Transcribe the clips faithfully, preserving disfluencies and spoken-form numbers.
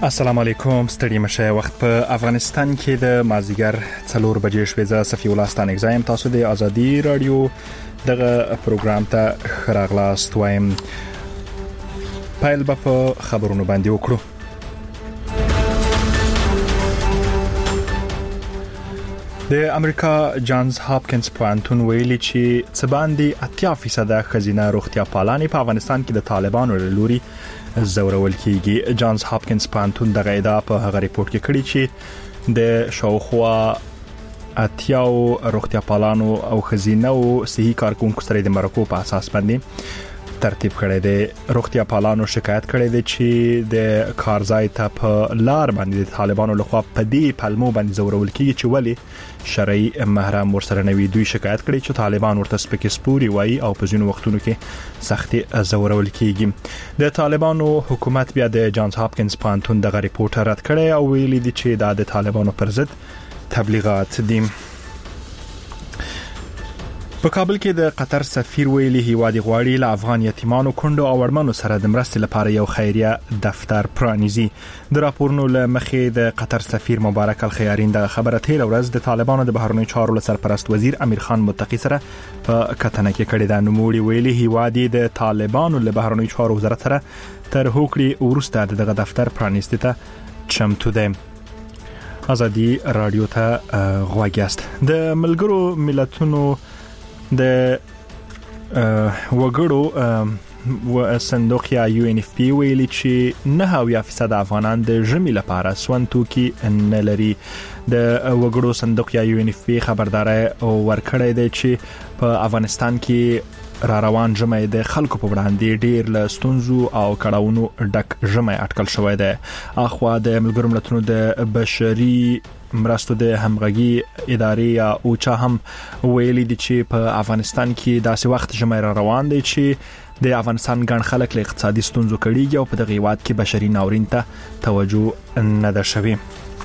السلام علیکم، ستړي مشه. وخت په افغانستان کې د مازیګر څلور بجې شوې. زه صفی الله ستانه اگزایم. تاسو د ازادي رادیو دغه پروګرام ته خراغلاست وایم. پایل به په خبرونو باندې وکړو. د امریکا جانز هاپکینز پوهنتون ویلي چې څه باندې اتیا فیصد خزینه روغتیا پالانې په افغانستان کې د طالبانو له لوري زورول کیږي. جانز هاپکینز پوهنتون دغه ادعا په هغه ریپورت کې کړې چې د شاوخوا اتیاو روغتیا پالانو او خزینه او صحي کارکونکو سره د مرکو په اساس باندې ترتیب کړی دی. روغتیا پالانو شکایت کړی دی چې د کارځای ته په لار باندې د طالبانو لخوا په دې پلمو باندې زورول کیږي چې ولی شرعي محرم ورسره نوي. دوی شکایت کړی چې طالبان ورته سپکې سپوري وایي او په ځینو وختونو کې سختي زورول کیږي. د طالبانو حکومت بیا د جانز هاپکینز پوهنتون دغه ریپورت رد کړی او ویلي دی چې دا د طالبانو پر ضد تبلیغات دي. په کابل کې د قطر سفیر ویلي هیواد غواړي له افغان یتیمانو کندو او وړمنو سره د مرستې لپاره یو خیریه دفتر پرانیزي. د راپورونو له مخې د قطر سفیر مبارک الخیارین د خبره تیر ورځ د طالبانو د بهرنیو چارو سرپرست وزیر امیر خان متقی سره په کتنه کې کړې ده. نوموړي ویلي هیواد د طالبانو له بهرنیو چارو وزارت سره تر هوکړې وروسته دغه دفتر پرانیستي ته چمتو دی. ازادي رادیو ته غوږ یاست. د ملګرو ملتونو د وګړو و صندوق یا یو ان اف پی ویلي چې نه اویا فیصد افغانان د ژمي لپاره سون توکي نه لري. د وګړو صندوق یا یو ان اف پی خبرداري ورکړی دی چې په افغانستان کې را روان ژمي د خلکو په وړاندې ډیر له ستونزو او کړهونو ډک ژمي اټکل شوی دی. اخوا د ملګرو ملتونو د بشري مرستو د همغږي ادارې یا اوچا هم ویلي دي چې په افغانستان کې داسې وخت ژمي را روان دی چې د افغانستان ګڼ خلک له اقتصادي ستونزو کړيږي او په دغه هیواد کې بشري ناورین ته توجه نه ده شوې.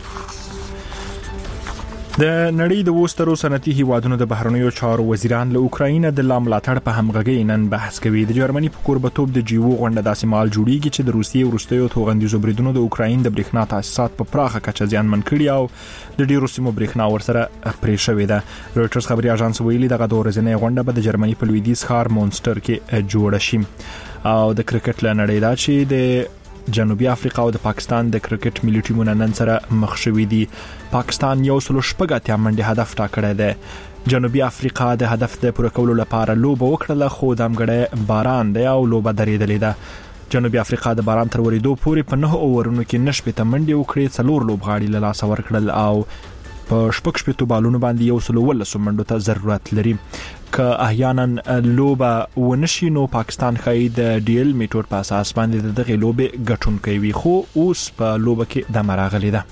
د نړۍ د وسترو صنعتي هیوادونو د بهرنیو چارو وزیران له اوکراین د لاملاتړ په همغږي نن بحث کوي. د جرمني په کوربتوب د جیو غونډه داسې مال جوړیږي چې د روسیې ورستیو توغندیزو بریدونو د اوکراین د برېښنا تاسیسات په پراخه کچه زیانمن کړي او د ډیرو سیمو برېښنا ورسره پرې شوې ده. رويټرز خبري اژانس ویلي دغه د ورځنۍ غونډه به د جرمني په لویدیځ ښار مونستر کې جوړ شي. او د کرکټ لنړۍ دا چې د جنوبي افریقا او د پاکستان د کرکټ ملي ټیمونو نن سره مخ شوي دي. پاکستان یو سلو شپږ اتیا منډه هدف ټاکړی دی. جنوبي افریقا د هدف د پوره کولو لپاره لوبه وکړه خو دمګړی باران دی او لوبه درېدلې ده. جنوبي افریقا د باران تر ورېدو پورې په نه اوورونو کې نشپې ته منډه وکړې، څلور لوبغاړي له لاسه ورکړل او په شپږ شپږ بالونو باندې یو سلو ولس منډو ته ضرورت لري. که احیانا لوبه ونشي نو پاکستان خای د ډیل میټور په اساس باندې دغه لوبه ګټونکې وي، خو اوس په لوبه کې د مراغلی ده.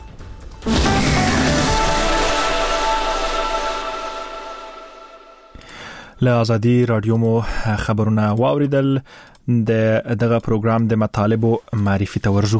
له ازادي رادیو مو خبرونه واوریدل. د دغه پروګرام د مطالبو معرفي ته ورځو.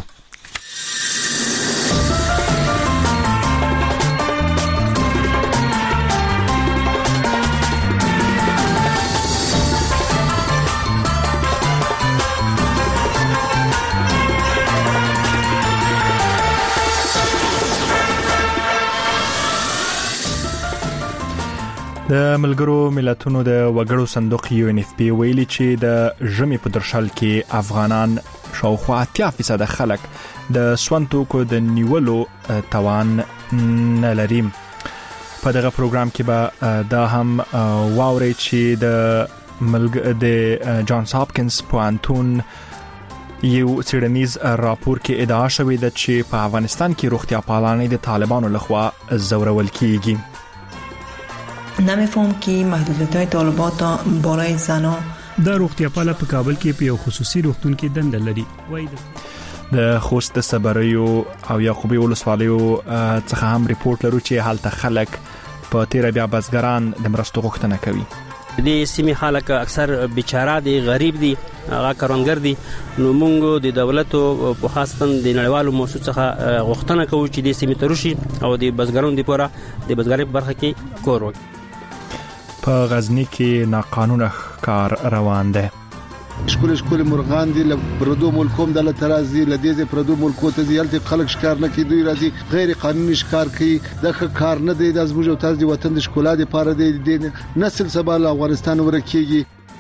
د ملګرو ملتونو د وګړو صندوق یو ان اف پی ویلي چې د ژمي په درشل کې افغانان شاوخوا اتیا فیصد خلک د سونتوکو د نیولو توان نه لري. په دغه پروګرام کې به دا هم واوري چې د ملګ د جانز هاپکینز پوهنتون یو څېړنیز راپور کې ادعا شوې ده چې په افغانستان کې روغتیا پالانې د طالبانو لخوا زورول کیږي. نمیفهم که محدودیت‌های طالبات بالای زنا د روغتیا پاله په کابل کې په یو خصوصي روغتون کې دنده لري. وایي د خوست صبریو او یعقوبی ولسوالیو څخه هم ریپورت لرو چې هلته خلک په تیر بیا بزګران د مرستو غوښتنه کوي. دې سیمې خلک اکثر بیچاره دي، غریب دي، هغه کروندګر دي. نو موږ د دولت او خاصتا د نړیوالو موسسو څخه غوښتنه کوو چې دې سیمې ته راشي او د بزګرانو لپاره د بزګرۍ په برخه کې کار وکړي. په غزنی کې ناقانونه کار روان دی. شکل شکل مرغان دي له پردو ملکوم د لترازي لدې پردو ملکو ته ځلته خلک شکار نه کوي، راځي غیر قانوني شکار کوي. دا کار نه دی، د زموږ او تاسو د وطن د ښکلا لپاره دی، د نسل سبا له افغانستان ورکیږي.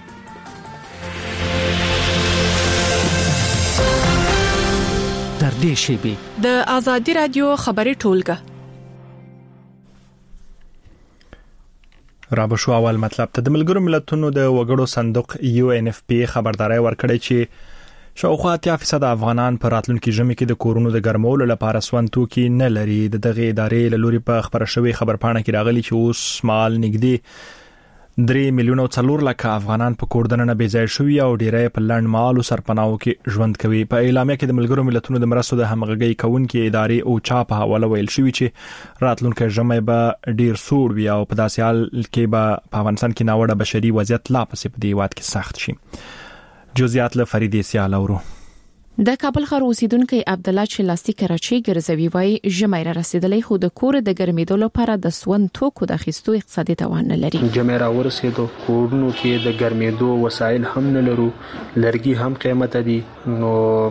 در دې شیبي د آزادي رادیو خبري ټولګه را به شو اول مطلب ته د ملګرو ملتونو د وګړو صندوق یو ان اف پی خبرداري ورکړی چې شاوخوا اتیا فیصد افغانان په راتلونکي ژمي کې د کورونو د ګرمولو لپاره سون توکي نه لري. د دغه ادارې له لوري په خبره شوی خبرپاڼه کې راغلي چې اوس مال نږدې درې میلیونه او څلور لکه افغانان په کوردنه نه بيځای شوی او ډیری په لند مالو سرپناو کې ژوند کوي. په اعلامیه کې د ملګرو ملتونو د مرستو د همغږي کونکي ادارې او چا په حواله ویل شوی چې راتلونکي ژمي به ډیر سوړ وي او په داسې حال کې به په افغانستان کې ناوړه بشري وضعیت لا پسې په دی واد کې سخت شي. جزئیات له فریدې سیال اورو. د کابل ښار اوسیدونکو عبد الله چلاستی کراچي ګرځوي وای ژمي را رسیدلې خو د کور د ګرمېدو لپاره د سون توکو د اخیستو اقتصادي توان نه لري. ژمي را ورسېدو کورونو کې د ګرمېدو وسایل هم نه لرو، لرګي هم قیمت دي، نو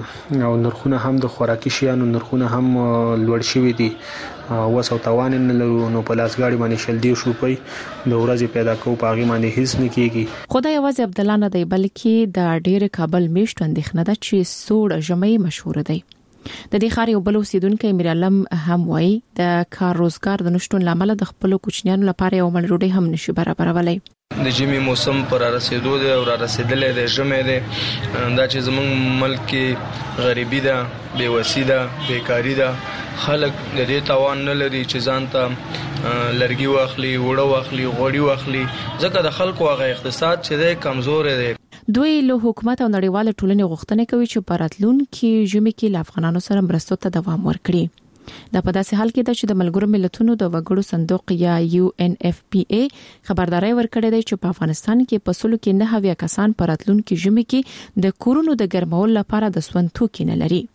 او نرخونه هم د خوراکي شیانو نرخونه هم لوړ شوي دي، وسو توان نه لرو، نو په لاسګاډي باندې شل دی شو پي د ورځې پیدا کوو پاغي باندې هیڅ نه کیږي. خدای یوازې عبد الله نه دی بلکې د ډېر کابل میشت اندېښنه ده چې سوړ ژمي مشهور دی. د دې ښار یو بل اوسیدونکو امیر علم هم وایي د کار روزګار د نشټون لامل د خپل کوچنیانو لپاره یو مل روډي هم نشي برابرولای. د ژمي موسم پر رسیدو دی او را رسیدلې د ژمي دی، دا چې زمونږ ملک کې غریبي ده، بیوسی ده، بیکاری ده، خلک د دې توان نه لري چې ځان ته لرګي واخلي، وړه واخلي، غوړي واخلي، ځکه د خلکو هغه اقتصاد چې دی کمزور دی. دوی له حکومت او نړیوال ټولنې غوښتنه کوي چې په راتلونکي ژمي کې له افغانانو سره مرستو ته دوام ورکړي. دا په داسې حال کې ده چې د ملګرو ملتونو د وګړو صندوق یا یو ان اف پی ای خبرداري ورکړې ده چې په افغانستان کې په سلو کې نه هویا کسان په راتلونکي ژمي کې د کورونو د ګرمولو لپاره د سون توکي نه لري.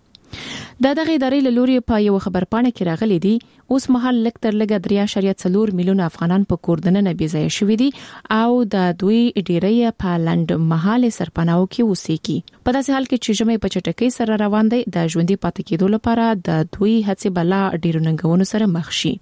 دا دغه ادارې له لوري په یو خبرپاڼه کې راغلي دي اوس مهال لک تر لګه درې اعشاریه څلور میلیونه افغانان په کوردنه نه بيځای شوي دي او د دوی ډیری په لند محل سرپناو کې اوسېږي. په داسې حال کې چې ژمي په چټکۍ سره روان دي د ژوندۍ پاتې کېدو لپاره د دوی هڅې بلا ډیرو ننګونو سره مخ شي.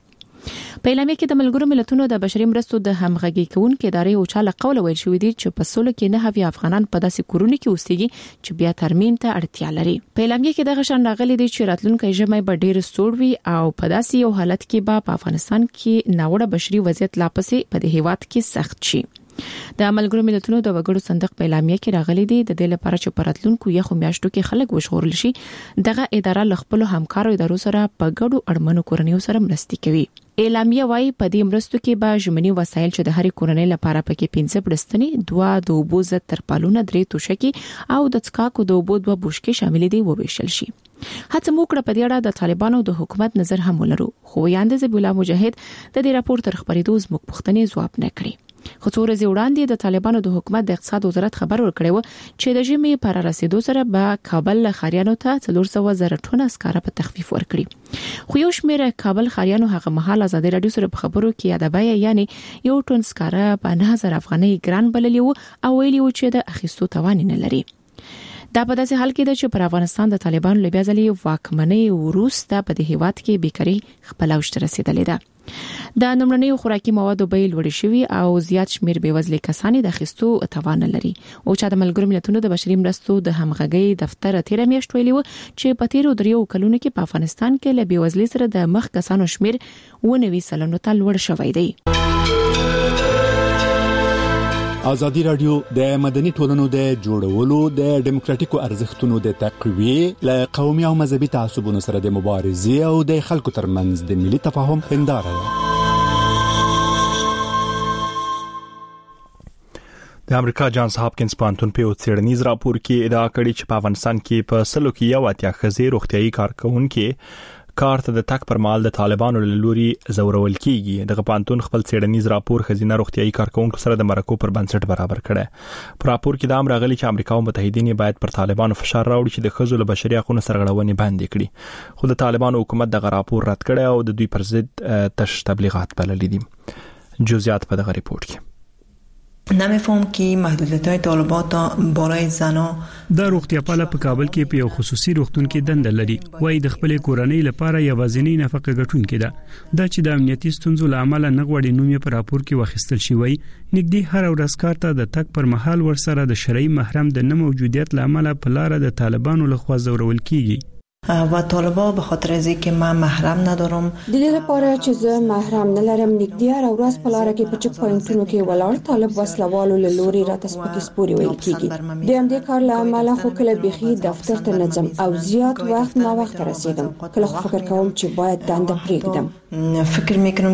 په اعلامیه کې د ملګرو ملتونو د بشري مرستو د همغږي کونکو ادارې او چاله قول ویل شوې دي چې په سلو کې نه هوی افغانان په داسې کورونو کې اوسېږي چې بیا ترمیم ته اړتیا لري. په اعلامیه کې د غشن راغلي دي چې راتلونکي ژمي به ډیر سوړ وي او په داسې یو حالت کې به په افغانستان کې ناوړه بشري وضعیت لا پسې په دې هیواد کې سخت شي. د ملګرو ملتونو د وګړو صندوق په اعلامیه کې راغلي دي د دې لپاره چې په راتلونکو یخو میاشتو کې خلک وژغورل شي دغه اداره له خپل همکارو ادارو سره په ګډو اړمنو کورنیو سره مرستې کوي. اعلامیه وايي په دې مرستو کې به ژمنی وسایل چې د هرې کورنۍ لپاره پکې پنځه پړستنې، دوه د اوبو ضد ترپالونه، درې توشکې او د څښاکو د اوبو دوه بوشکې شامل دي وویشل شي. هڅه موکړه په دې اړه د طالبانو د حکومت نظر هم ولرو، خو یاند زبی الله مجاهد د دې راپور تر خبرېدو زموږ پوښتنې ځواب نه کړی. خو څو ورځې وړاندې د طالبانو د حکومت د اقتصاد وزارت خبر ورکړی و چې د ژمي پر رسیدو سره به کابل خاریانو ته څلور سوه زره ټنه اسکاره په تخفیف ورکړي. خو یو شمېر کابل خاریانو هغه مهال ازادي رادیو سره په خبرو کې یادوي یعنی یو ټن اسکاره په نه هزار افغانۍ ګران بللی وو او ویلي وو چې د اخیستو توان نه لري. دا په داسې حال کې ده چې پر افغانستان د طالبانو له بیا ځلې واکمنۍ وروسته په دې هیواد کې بیکاري خپل اوج ته رسیدلې ده. د نمرنیو خوراکي موادو بیې لوړې شوي او زیات شمیر بیوزلې کسان د اخیستو توان لري. او چې د ملګرو ملتونو د بشري مرستو د همغږي دفتر تیر میاشت ویلي و چې په تیرو دریو کلونو کې په افغانستان کې له بیوزلۍ سره د مخ کسانو شمیر ونوي سلنو ته لوړ شوی دی. ازادي رادیو د مدني ټولنو د جوړولو د ډیموکراتیکو ارزښتونو د تقویه ل قومي او مذهبي تعصبونو سره د مبارزې او د خلکو ترمنځ د ملي تفاهم هنداره ده. د امریکا جانز هاپکینز پوهنتون په څېړنیز راپور کې ادعا کړې چې په افغانستان کې په سلو کې یو اتیا ښځې روغتيایي کارکونکو کار ته د تک پر مال د طالبانو له لوري زورول کیږي. دغه پوهنتون خپل څېړنیز راپور خزینه روغتيایي کارکونکو سره د مرکو پر بنسټ برابر کړي. په راپور کې دا هم راغلي چې امریکا او متحدین باید پر طالبانو فشار راوړي چې د ښځو له بشري حقوقو سرغړونې باندې کړي. خو د طالبانو حکومت دغه راپور رد کړي او د دوی پر ضد تش تبلیغات بللي دي. جزئیات په دغه ریپورت کې. نمیفهم که محدودیت‌های طالبات بالای زنا دا روغتیا پاله په کابل کې په یو خصوصي روغتون کې دنده لري وای د خپل کورنۍ لپاره یوازینی نفقه ګټونکې ده دا چې د امنیتي ستونزو لامل نه غوړي نوم یې په راپور کې واخیستل شوی نګدي هر ورځ کار ته د تک پر مهال ورسره د شرعي محرم د نه موجودیت لامل په لار د طالبانو لخوا زورول کیږي و طالبا به خاطر از اینکه من محرم ندارم د دې لپاره چې زه محرم نه لرم نګدي هر ورځ په لار کې په چک پوینټونو کې ولاړ طالب وسلوالو له لوري راته سپکې سپوري ویل کیږي د همدې کار له امله خو کله بيخي دفتر ته نه ځم او زیات وخت ما وخت رسیدم کله خو فکر کوم چې باید دنده پرېږدم فکر میکنم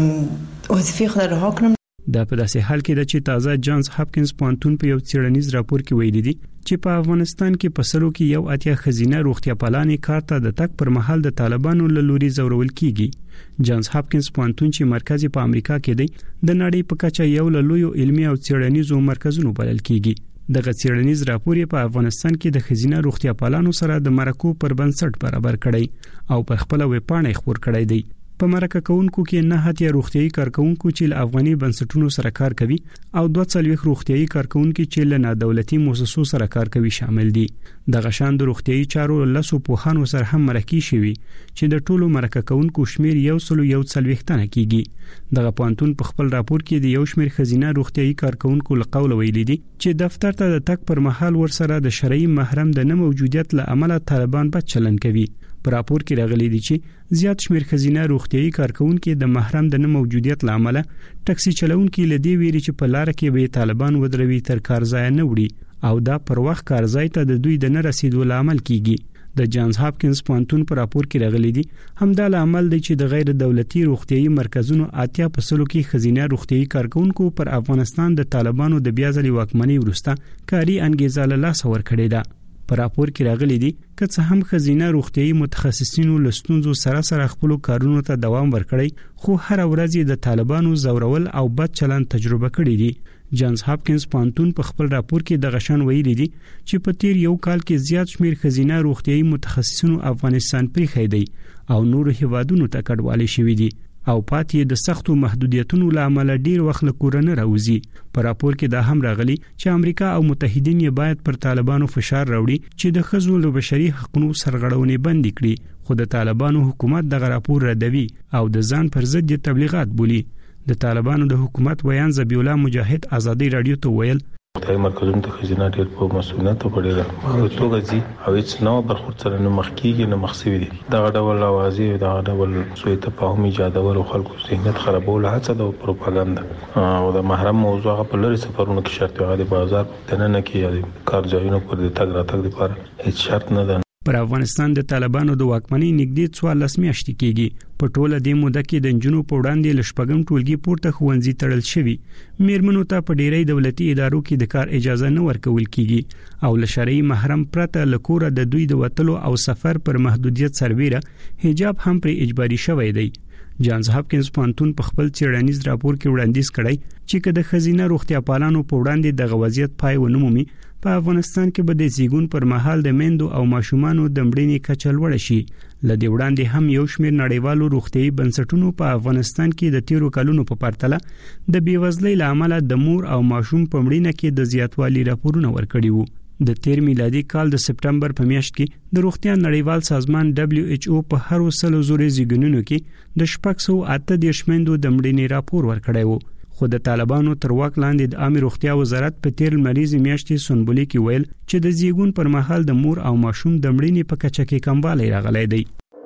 که وظیفه خود رها کنم دا په داسې حال کې د چې تازه جانز هاپکینز پوهنتون په یو څېړنیز راپور کې ویلي دي چې په افغانستان کې په سلو کې یو اتیا خزینه روغتیا پالانې کار ته د تک پر مهال د طالبانو له لوري زورول کیږي جانز هاپکینز پوهنتون چې مرکزي په امریکا کې دی د نړۍ په کچه یو له لویو علمي او څېړنیزو مرکزونو بلل کیږي دغه څېړنیز راپور په افغانستان کې د خزینه روغتیا پالانو سره د مرکو پر بنسټ برابر کړي او پر خپل ویب پاڼه خبر کړی دی په مرکه کونکو کې نه هتیا روغتيایي کارکونکو چې له افغاني بنسټونو سره کار کوي او دوه څلويخ روغتيایي کارکونکو چې له نادولتي مؤسسو سره کار کوي شامل دي د غشان د روغتيایي چارو لاسو په خانو سره هم مرکه شوي چې د ټولو مرکه کونکو شمیر یو سلو یو څلويخ تنه کیږي دغه پانتون په خپل راپور کې د یو شمیر خزینه روغتيایي کارکونکو له قول ویلي دي چې دفتر ته د تک پر مهال ورسره د شرعي محرم د نه موجودیت له امله طالبان بد چلن کوي په راپور کې راغلي دي چې زیات شمیر خزینه روغتيایي کارکونکو د محرم د نه موجودیت لامل ټاکسي چلونکو لدی ویري چې په لار کې به طالبان ودروي تر کارځای نه وړي او دا پر وخت کارځای ته د دوی د نه رسیدو لامل کیږي د جانز هاپکینز پوهنتون په راپور کې راغلي دي همدا لامل دی چې د غیر دولتي روغتيایي مرکزونو اتیا په سلو کې خزینه روغتيایي کارکونکو پر افغانستان د طالبانو د بیا ځلې واکمنۍ وروسته کاری انګیزه له لاس ور کړې ده په راپور کې راغلي دي که څه هم خزینه روغتيایي متخصصینو لستونزو سره سره خپل کارونو ته دوام ورکړي خو هر ورځ د طالبانو زورول او بد چلن تجربه کړي دي جانز هاپکینز پوهنتون په خپل راپور کې د غشن ویلي دي چې په تیر یو کال کې زیات شمیر خزینه روغتيایي متخصصینو افغانستان پرې خېدي او نور هیوادونو ته کډوالي شوي دي او پاتې د سختو محدودیتونو لامل ډیر وخت له کورنۍ راوځي په راپور کې دا هم راغلي چې امریکا او متحدین یې باید پر طالبانو فشار راوړي چې د ښځو له بشري حقوقو سرغړونې بند کړي خو د طالبانو حکومت دغه راپور ردوي او د ځان پر ضد تبلیغات بولي د طالبانو د حکومت ویان ذبیح الله مجاهد ازادي رادیو ته ویل د مرکزونو ته خزینه ډېر په مسؤلیت په ډېر په توګه ځي او هیڅ نو برخورد سره نه مخ کیږي نه مخسوي دي دا ډول اوازې دا ډول سوء تفاهم ایجادول او خلکو ذهنیت خرابول هڅه د پروپاګاندا او د محرم موضوع په لري سفرونو کې شرط هغه د بازار په نه کې کار ځایونو پر د تګ راتګ لپاره هیڅ شرط نه ده پر افغانستان د طالبانو د واکمنۍ نږدې څوارلس میاشتې کېږي په ټوله د موده کې د جنونو په وړاندې لشپګم ټولګي پورته خوندزي تړل شوی میرمنو ته په ډیری دولتي ادارو کې د کار اجازه نه ورکول کیږي او له شرعي محرم پرته لکوره د دوی د وټلو او سفر پر محدودیت سربېره حجاب هم پر اجباري شوی دی جانز هاپکینز پوهنتون په خپل څېړنیز راپور کې وړاندیز کړی چې کله خزینه روغتیا پالانو په وړاندې د غوازیت پای ونومي په افغانستان کې به د زیګون پر مهال د میندو او ماشومانو د مړینې کچه لوړه شي لدې وړاندې هم یو شمېر نړیوالو روغتيایي بنسټونو په افغانستان کې د تیرو کلونو په پرتله د بیوزلۍ لامل د مور او ماشوم په مړینه کې د زیاتوالي راپورونه ورکړي وو د تیر میلادي کال د سپټمبر په میاشت کې د روغتیا نړیوال سازمان دبليو ایچ او په هر وسلو زوري زیګونونو کې د شپږ سوه اته دېرش میندو د مړینې راپور ورکړی وو خو د طالبانو تر واک لاندې د عامه روغتیا وزارت په تیر مریض میاشتې سنبولي کې ویل چې د زیګون پر مهال د مور او ماشوم د مړینې په کچه کې کموالی راغلی دی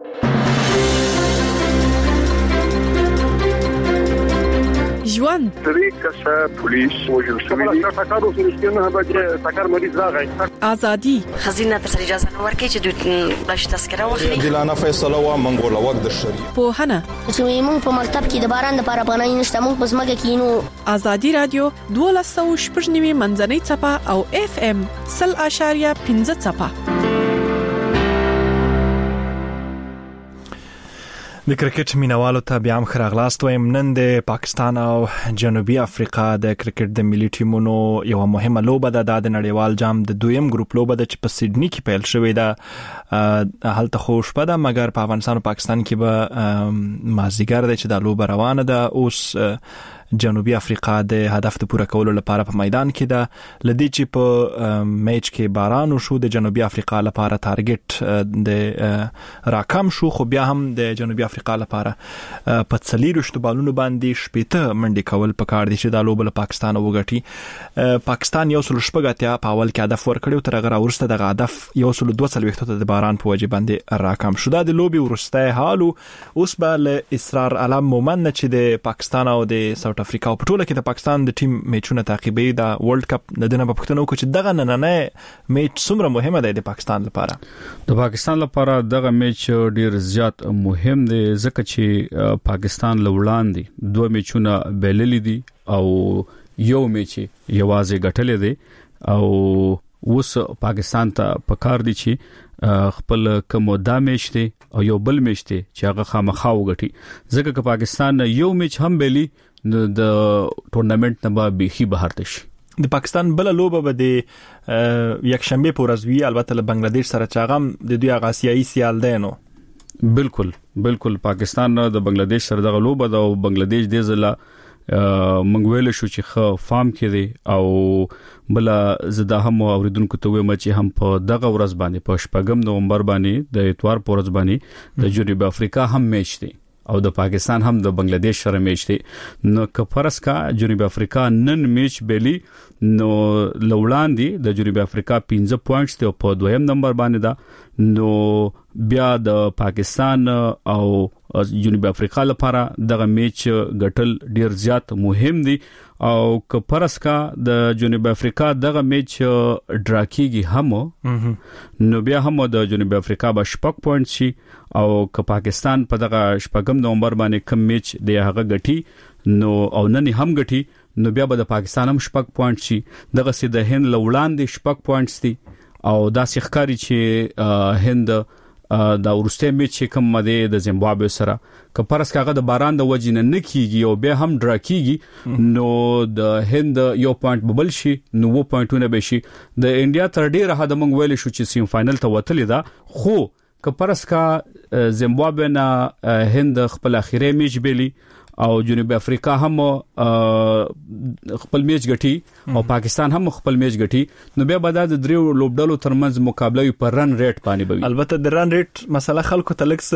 ژوند درې کسه پولیس وژل شوي دي تاکارو سره به تاکار مریض راغی ازادي خزینه تر اجازه نه ورکړي چې دوی بلش تذکره واخلي دلانه فیصله وا منګول وخت د شری په هنه چې موږ په مکتب کې د باران لپاره پناه نشته موږ په سمګه کې نو ازادي رادیو دوه سوه شپږ نیمه منځنۍ چپه او اف ام صفر اشاریه پنځه چپه د کرکټ مینوالو ته بیا هم خراغلاست وایم نن د پاکستان او جنوبي افریقا د کرکټ د ملي ټیمونو یو مهمه لوبه ده د نړیوال جام د دویم ګروپ لوبه ده چې په سیدنی کې پیل شوې ده هلته خوش پده مګر په افغانستان او پاکستان کې به مازیګر ده چې د لوبه روانه ده اوس جنوبي افریقا د هدف د پوره کولو لپاره په میدان کې ده لدی چې په میچ کې باران شو د جنوبي افریقا لپاره ټارګټ د راکم شو خو بیا هم د جنوبي افریقا لپاره په څلیروشت بالونو باندې شپېته منډې کول پکار دي چې د لوبل پاکستان وګټي پاکستان یو سل شپږاتیا په اول کې هدف ورکړو تر هغه ورسته د هدف یو سل دوه څلوېښت ته د باران په وجه باندې راکم شو دا د لوبي ورسته حالو اوس به له اصرار علم مومن چې د پاکستان او د ساوث افریقا په ټوله کې د پاکستان د ټیم میچونه تعقیبي د ورلد کپ د دنه په پښتنو کې چې دغه نننه میچ څومره مهمه ده د پاکستان لپاره د پاکستان لپاره دغه میچ ډیر زیات مهم دی ځکه چې پاکستان لوړاندې دوه میچونه بللې دي او یو میچ یوازې ګټلې دي او اوس پاکستان ته پکار دي چې خپل کوم دا میچ دی او یو بل میچ دی چې هغه خامخا وګټي ځکه چې پاکستان یو میچ هم بیلی د ټورنمنت نه به بيخي بهر شي د پاکستان بل لوبه به د یک شنبه پورزوی البته له بنگلاديش سره چاغم د دوی آسیایي سیال دینو بالکل بالکل پاکستان د بنگلاديش سره د لوبه د بنگلاديش د زله منګویل شو چې خ فارم کې دی او بل زدا هم اوریدونکو ته وایم چې هم په دغه ورځ باندې په شپږم نومبر باندې د اتوار پورز باندې د جنوبي افریقا هم میچ دی او د پاکستان هم د بنگلاديش سره میچ دی نو کفرس کا جنوبي افریقا نن میچ بیلی نو لوړاندې د جنوبي افریقا پنځه پوینټس ته په دویم نمبر باندې دا نو بیا د پاکستان او جنوبي افریقا لپاره دغه میچ ګټل ډیر زیات مهم دي او کفرس کا د جنوبي افریقا دغه میچ ډراکیږي هم نو بیا هم د جنوبي افریقا به شپږ پوینټ شي او که پاکستان په دغه شپږم نومبر باندې کم میچ دی هغه ګټي نو او نن هم ګټي نو بیا به د پاکستان هم شپږ پوینټ شي دغه سي د هند لوړاندې شپږ پوینټس دي او دا سخکاری چې هند دا ورسته میچ کوم مده د زیمبابوے سره که پرس کاغه د باران د وجې نه نکیږي او به هم ډرا کیږي نو د هند یو پوینټ ببل شي نو و پوینټونه به شي د انډیا تر ډیره حد موږ ویل شو چې سیم فائنل ته وتلی دا خو که پرس کا زیمبابوے نه هند خپل اخیری میچ بیلی او جنوبي افریقا هم خپل میچ ګټي او پاکستان هم خپل میچ ګټي نو بیا به د دریو لوبډلو ترمنځ مقابله په رن ریټ باندې بوي البته د رن ریټ مسله خلکو ته لکس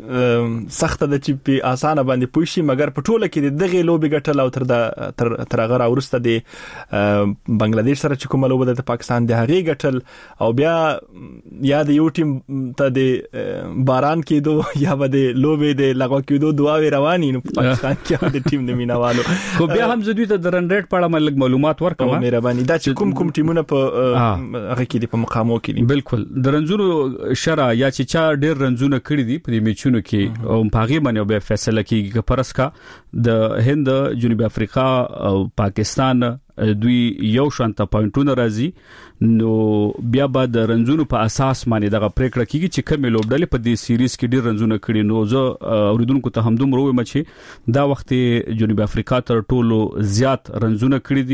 سخت ده چې په اسانه باندې پوښي مګر په ټوله کې دغه لوبي ګټل او تر د تر تر غره ورسته د بنگلاديش سره چې کومه لوبه د پاکستان د هغه ګټل او بیا یا د یو ټیم ته د باران کېدو یا به د لوبي د لغو کېدو دعاوي رواني نو پاکستان کې د ټیم د مینوالو خو بیا هم زدوی ته د رن ریټ په اړه ملګ معلومات ورکوم مهرباني دا چې کوم کوم ټیمونه په هغه کې د مقامو کې دي بالکل د رنزونو شرع یا چې چا ډېر رنزونه کړی دي په میچونو کې او پاغي باندې به فیصله کیږي چې پرسکا د هند جنوبي افریقا او پاکستان دوی یو شانته پوینټونه راځي نو بیا به د رنزونو په اساس باندې دغه پریکړه کیږي چې کوم لوبډلې په دې سیریز کې ډیر رنزونه کړي نو زه اوریدونکو ته هم دومره وایم چې دا وخت جنوبي افریقا تر ټولو زیات رنزونه کړي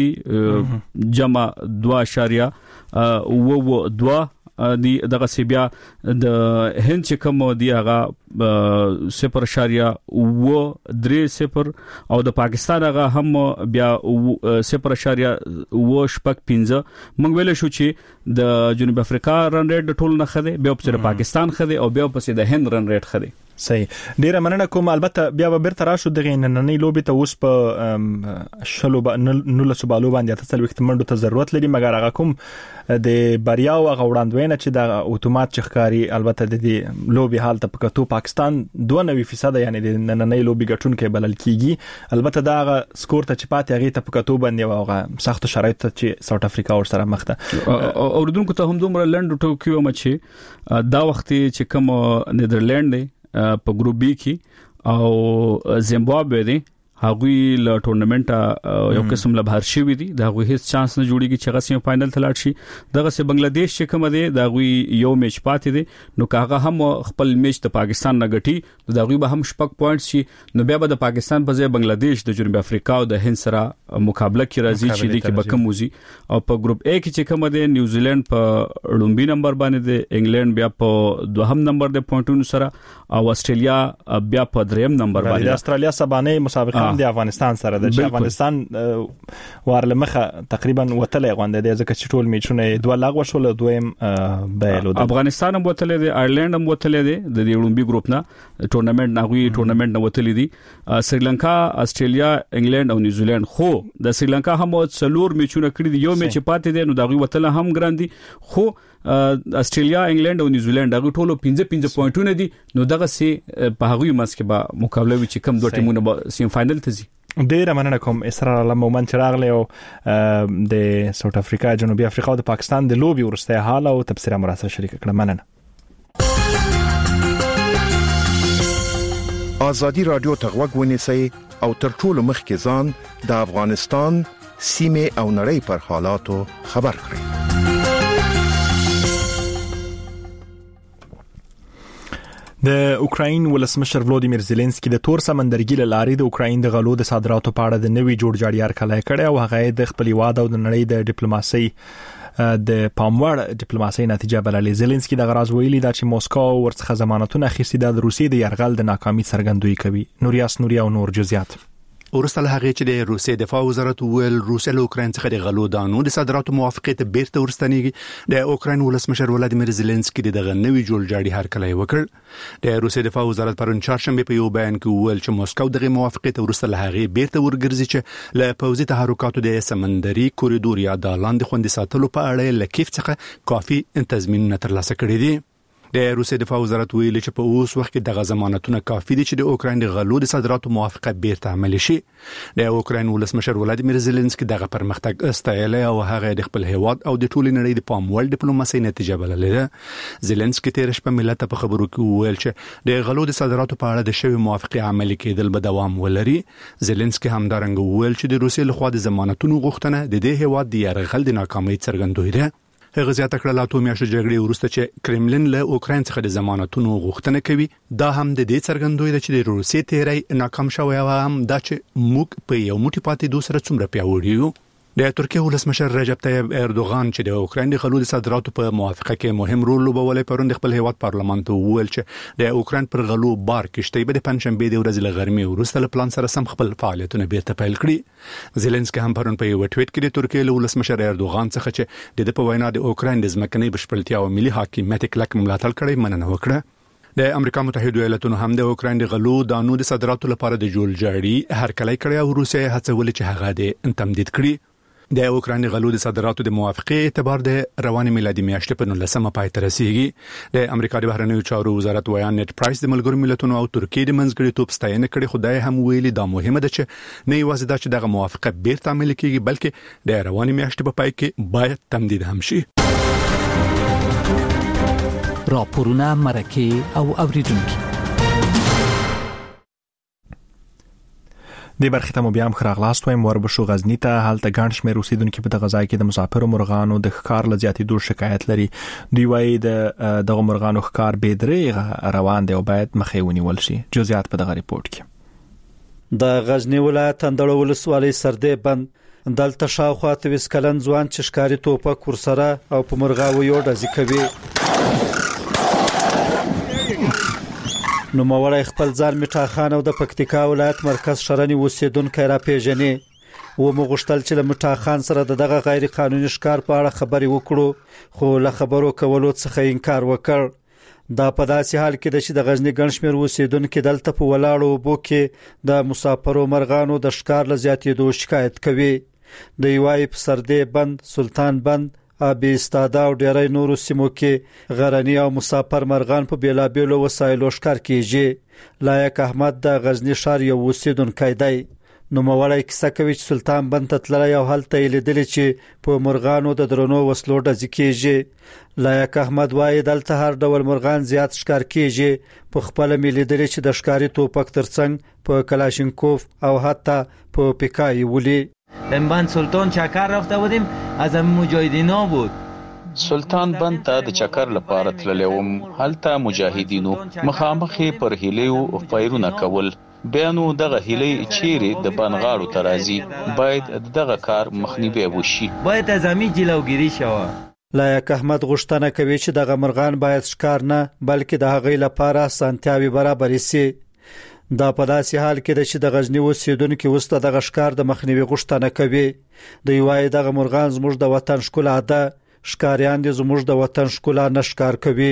دي جمع دوه اشاریه او دوه دی دغه سی بیا د هند چې کوم دی هغه صفر اشاریه و درې صفر او د پاکستان هغه هم بیا صفر اشاریه و شپږ پنځه موږ ویل شو چې د جنوب افریقا رن ریټ د ټول نه خده بیا په پاکستان خده او بیا په د هند رن ریټ خده صحیح ډیره مننه کوم البته بیا به بیرته راشو دغه نننې لوبي ته اوس په شلو نو له سبالو باندې تاسو وخت منډو ته ضرورت لري مګر هغه کوم د بریا او غوړاندوینه چې د اتومات چخکاری البته د دې لوبي حالت په کتو پاکستان دوه نوي فیصد یعنی د نننې لوبي ګټون کې بلل کیږي البته دا سکور ته چپات هغه ته په کتو باندې واغه سخت شرایط چې ساوث افریقا ور سره مخ ده اوردونکو ته هم دومره لند ټوکیو مچ دا وخت چې کوم نیدرلند دی په ګروپ بی کې او زیمبابوے دی هغوی له ټورنمنټ یو قسم له بهر شوی دي دا هغوی هیڅ چانس نه جوړیږي چې هغه سیم فائنل ته لاړ شي دغه سه بنگلاديش چې کوم دی دا هغوی یو میچ پاتې دي نو کاغه هم خپل میچ د پاکستان نه ګټي دا هغوی به هم شپږ پوینټس شي نو بیا به د پاکستان په ځای بنگلاديش د جنوب افریقا او د هند سره مقابله کې راځي چې د کې بکم وزي او په ګروپ A کې چې کوم دی نیوزیلند په لومبي نمبر باندې دی انګلند بیا په دوهم نمبر د پوینټونو سره او استرالیا بیا په دریم نمبر باندې د استرالیا سبانه مسابقه هم د افغانستان سره د افغانستان وارلمخه تقریبا وتلې غونډه د ځکه چې ټول میچونه دوه لغوه شول دویم بایلو افغانستان هم وتلې دي آیرلند هم وتلې دي د یوړمبي ګروپ نه ټورنمنت نه وی ټورنمنت نه وتلې دي سریلانکا استرالیا انګلند او نیوزیلند خو د سریلانکا هم څلور میچونه کړی دي یو میچ پاتې دي نو دا وی وتل هم ګراندي خو استرالیا انګلند او نیوزیلند هغه ټولو پنځه پنځه پوینټونه دي نو دغه سي په هغه مس کې به مقابله وي چې کم دوه ټیمونه به سیم فائنل ته ځي. ډیر مننه کوم اسرار الله مومن چراغله او د ساوث افریقا جنوبي افریقا او د پاکستان د لوبي ورسته حال او تبصره مراسته شریک کړه. مننه. آزادی رادیو تغوږ ونیسئ او تر ټولو مخکې ځان د افغانستان سیمه او نړۍ پر حالاتو خبر کړئ. د اوکراین ولسمشر ولودیمیر زيلنسکي د تور سمندرګي لارې د اوکراین د غلو د صادراتو په اړه د نوي جوړ جاړی هرکلی کړي او هغه د خپل واده او د نړۍ د ډیپلوماسي د پاموړ ډیپلوماسي نتیجه بللې. زيلنسکي د غراز ویلي دا چې موسکو ورڅخه ضمانتونه اخیستي د روسیې د يرغل د ناکامۍ څرګندوي کوي. نوریاس نوریا او نور جزئیات. ورسره هغه چې د روسیې دفاع وزارت ویل روسیه له اوکراین څخه د غلو دانو د صادراتو موافقت بیرته ورستنیږي. د اوکراین ولسمشر ولادیمیر زيلنسکي دغه نوي جوړ جاړی هرکلی وکړ. د روسیې دفاع وزارت پرون چهارشنبه په یو بیان کې ویل چې موسکو دغه موافقت ورسره له هغه بیرته ورګرځي چې له پوځي تحرکاتو د سمندري کوریډور یا د لاندې خوندې ساتلو په اړه له کیف څخه کافي تضمینونه ترلاسه کړي دي. د روسیې دفاع وزارت ویلي چې په اوس وخت کې دغه ضمانتونه کافي دي چې د اوکراین د غلو د صادراتو موافقه بیرته عملي شي. د اوکراین ولسمشر ولادیمیر زيلنسکي دغه پرمختګ استایله او هغه د خپل هیواد او د ټولې نړۍ د پاموړ ډیپلوماسي نتیجه بللې ده. زيلنسکي تیر شپه ملت په خبرو کې ویل چې د غلو د صادراتو په اړه د شوی موافقه عملي کېدل به دوام ولري. زيلنسکي همدارنګه ویل چې د روسیې لخوا د ضمانتونو غوښتنه د دې هیواد د یرغل د ناکامۍ څرګندوي ده. هغه زیاته کړه لا اتو میاشتې جګړې وروسته چې کرملین له اوکراین څخه د ضمانتونو غوښتنه کوي دا هم د دې څرګندوي چې د روسیې تیری ناکام شوی او هم دا چې موږ په یو موټی پاتې دوه سره څومره پیاوړي یو. د ترکیه ولسمشر رجب طیب اردوغان چې د اوکراین د غلو د صادراتو په موافقه کې مهم رول لوبولی پرون د خپل هیواد پارلمان ته وویل چې د اوکراین پر غلو بار کشتۍ به د پنځشنبه د ورځې له غرمې وروسته له پلان سره سم خپل فعالیتونه بیرته پیل کړي. زيلنسکي هم پرون په یو ټویټ کې د ترکیه ولسمشر اردوغان څخه چې د په وینا د اوکراین د ځمکنۍ بشپړتیا او ملي حاکمیت کلک ملاتړ کړي مننه وکړه. د امریکا متحده ایالاتونو هم د اوکراین د غلو دانو د صادراتو لپاره د جوړ جاړی هرکلی کړی او روسیه هڅول چې هغه د تمدید کړي. د اوکراین غلو د صادراتو د موافقه اعتبار د رواني میلادي میاشتې په نولسمه پای ته رسیدي. د امریکا د بهرنیو چارو وزارت ویان نت پرایس د ملګرو ملتونو او ترکیه د منځګړیتوب ستاینه کړې خدای هم ویلي دا مهمه ده چې نه یوازې دا چې دغه موافقه بیرته عملي کیږي بلکې د رواني میاشتې په پای کې باید تمدید هم شي. راپورونه مرکه او اوریدونکو د برخه ته بیا هم خراغلاست وایم وربشو غزنی ته حالت ګڼ شمېر اوسیدونکو په دغه ځای کې د مسافرو مرغانو د ښکار لزیاتېدو شکایت لري. دوی وايي د دغه مرغانو ښکار بې دریغه روان دی او باید مخې ونیول شي. جزئیات په دغه ریپورت کې. د غزنی ولایت اندړ ولسوالۍ سردې بند دلته شاوخوا تویس کلن ځوان چې ښکاري توپک ورسره او په مرغاویو ډزې کوي. نو مورای خپل ځان میټا خان او د پکتیکا ولایت مرکز شرنی اوسیدونکو را پیژنې و مغشتل چې میټا خان سره دغه غیر قانوني ښکار په اړه خبري وکړو خو له خبرو کولو څخه انکار وکړ. دا په داسې حال کې د د غزنی ګڼ شمېر اوسیدونکو دلته په ولاړو بو کې د مسافرو مرغانو د ښکار لزیاتېدو شکایت کوي. د یوای په سردې بند سلطان بند ابي استاده او ډېرای نورو سیمو کې غرنی او مسافر مرغان په بیلابېلو وسایلو ښکار کیږي. لایق احمد د غزنی ښار یو اوسیدونکی دی. نو مولای کیسه کوي چې سلطان بند ته تللی او هلته یې لیدل چې په مرغانو د درنو وسلو ډزې کیږي. لایق احمد وایي دلته هر ډول مرغان زیات ښکار کیږي. په خپل مې لیدل چې د ښکاری توپک ترڅنګ په کلاشینکوف او حتی په پیکای ولي. این بند سلطان چکر رفته بودیم از هم مجاهدینا بود. سلطان بند ته د چکر لپاره تللی وم. هلته مجاهدینو مخامخې پر هیلیو فایرونه کول. بیا نو دغه هیلی چیرې د بنغاړو ته راځي باید دغه کار مخنیوی وشي. باید از همې جلوګیری شوه. لایق احمد غوښتنه کوي چې دغه مرغان باید ښکار نه بلکې د هغې لپاره اسانتیاوې برابرې شي. دا په داسې حال کې چې د غزنی اوسیدونکو وسته د غشکار د مخنیوي غوښتنه کوي. د یوای دغه مرغان زموږ د وطن ښکلا ده، ښکاریان دي زموږ د وطن ښکلا نشکار کوي.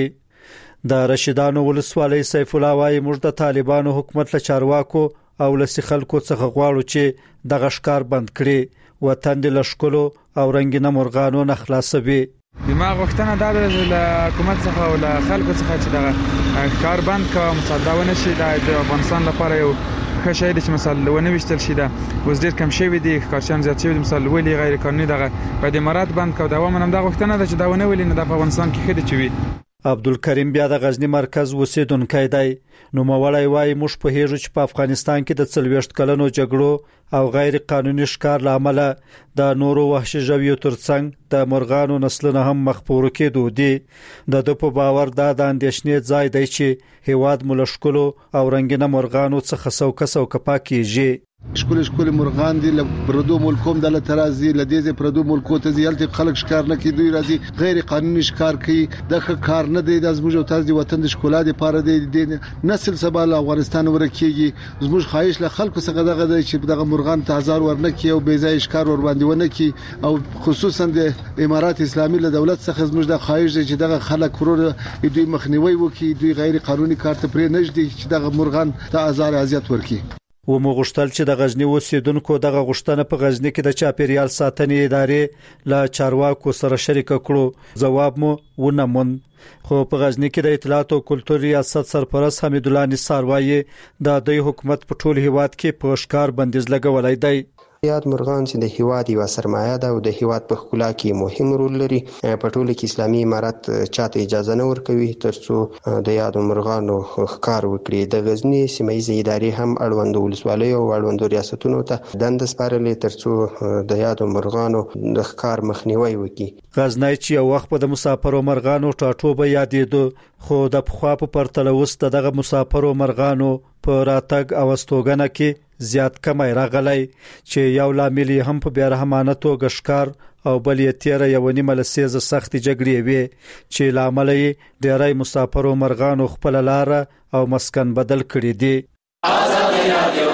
د رشیدانو ولسوالۍ سیف الله وايي موږ د طالبانو حکومت له چارواکو او لسی خلکو څخه غواړو چې د غشکار بند کړي، وطن د لشکلو او رنگینه مرغانو نه خلاصوي. دماغ وختنه دا د حکومت څخه او له خلکو څخه چې دا کار بند کا مصادونه شي د افغانستان لپاره یو ښه شی دی چې مثلا ونه وشتل شي. دا اوس ډیر کم شوی دی، کارشان زیات شوی دی، مثلا ویلي غیر قانوني دغه په دې مراد بند کا دا ومنم دا وختنه د چې دا ونه ویلي نه د افغانستان کې خېده چوي. عبدالکریم بیا د غزنی مرکز اوسیدونکی دی. نو موړی وای موږ په هیڅ چې په افغانستان کې د څلويشت کلنو جګړو او غیر قانوني ښکار لامل د نورو وحشي ژویو ترڅنګ د مرغانو نسلونه هم مخپور کېدو دي. د د په باور دا د اندېښنې ځای دی چې هیواد ملشکلو او رنگینه مرغانو څخه څوک څوک پاکيږي. شکل شکل مرغان دي له پردو ملکوم د لترازي لدیزه پردو ملکو ته ځلته خلک شکار نه کوي، دوی راځي غیر قانوني شکار کوي. دغه کار نه دی د زموږ او تاسو د وطن د شکولاد لپاره دی نسل سبا له افغانستان ورکیږي. زموږ خواهش له خلکو څخه دغه دی چې دغه مرغان ته هزار ورنه کوي او بې ځای شکار ور باندې ونه کوي. او خصوصا د امارات اسلامي له دولت څخه زموږ د خواهش دی چې دغه خلک ورور دوی مخنیوي وکړي، دوی غیر قانوني کار ته پرې نشدي چې دغه مرغان ته هزار اذیت ورکړي. و مغشتل چې د غزنی اوسیدونکو دغه غشتنه په غزنی کې د چاپیریال ساتنې ادارې له چارواکو سره شریک کړو. جواب مو ونه مون. خو په غزنی کې د اطلاعات او کلتور ریاست سرپرست حمید الله نثار وایي د دوی حکومت په ټول هیواد کې په ښکار بندیز لګولای دی. یاد مرغان چې د هیواد یو سرمایه ده او د هیواد په ښکلا کې مهم رول لري. په ټوله کې اسلامي امارت چاته اجازه نه ورکوي ترڅو د یاد مرغانو ښکار وکړي. د غزنی سیمایي ادارې هم اړوند ولسوالۍ او اړوند ریاستونو ته دند سپارلې ترڅو د یاد مرغانو د ښکار مخنیوي وکړي. غزنی چې یو وخت په د مسافرو مرغانو ټاټوبه یادېدو، خو د پخوا په پرتله اوس دغه مسافرو مرغانو په راتګ او استوګنه کې زیات کمی راغلی چې یو لامل هم په بیرحمانه توګه ښکار او بل یې تیره یو نیمه لسیزه سختې جګړې وې چې لامل یې ډېری مسافرو مرغانو خپل لار او مسکن بدل کړی دی. آزادي رادیو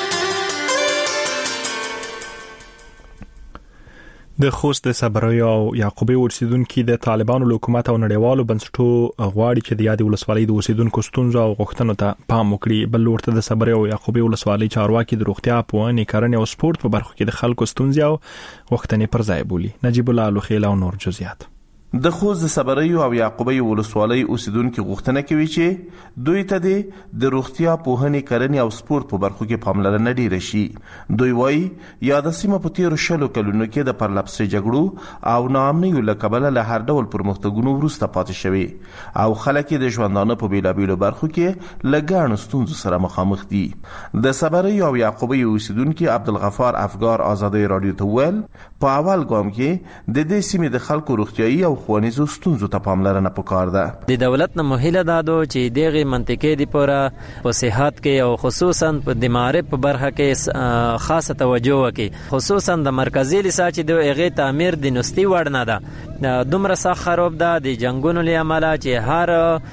د خوست د صبري او یعقوبي اوسیدونکو د طالبانو حکومت او نړیوالو بنسټونو غواړي چې د یاد ولسوالۍ د اوسیدونکو ستونزو او غوښتنو ته پام وکړي. بل ورته د صبري او یعقوبي ولسوالۍ چارواکي د روغتیا، پوهنې، کرنې او سپورت په برخو کې د خلکو ستونزې او غوښتنې پر ځای بولي. نجیب الله لوخیل او نور جزئیات. د خوست د صبري او یعقوبي ولسوالۍ اوسیدونکو غوښتنه کوي چې دوی ته د روغتیا، پوهنې، کرنې او سپورت په برخو کې پاملرنه ډیره شي. دوی وایي یاد سیمه په تیر شلو کلونو کې د پرلپسې جګړو او ناامنیو له کبله له هر ډول پرمختګونو وروسته پاتې شوي او خلک د ژوندانه په بیلابیلو برخو کې له ګڼو ستونزو سره مخامخ دي. د صبري او یعقوبي اوسیدونکو عبدالغفار افګار آزادي رادیو ته ویل په اول ګام کې د دې سیمې د خلکو روغتیايي او خوانیزو ستونزو ته پاملرنه پکار ده. د دولت نه مهله دادو چې دغه منطقې دی پوره په صحت کې او خصوصا په دماغ په برخه کې خاصه توجه وکړي. خصوصا د مرکزی لسا چې د هغه تعمیر د نستی وړ نه ده، دومره سخت خراب ده د جنگونو لامل چې هر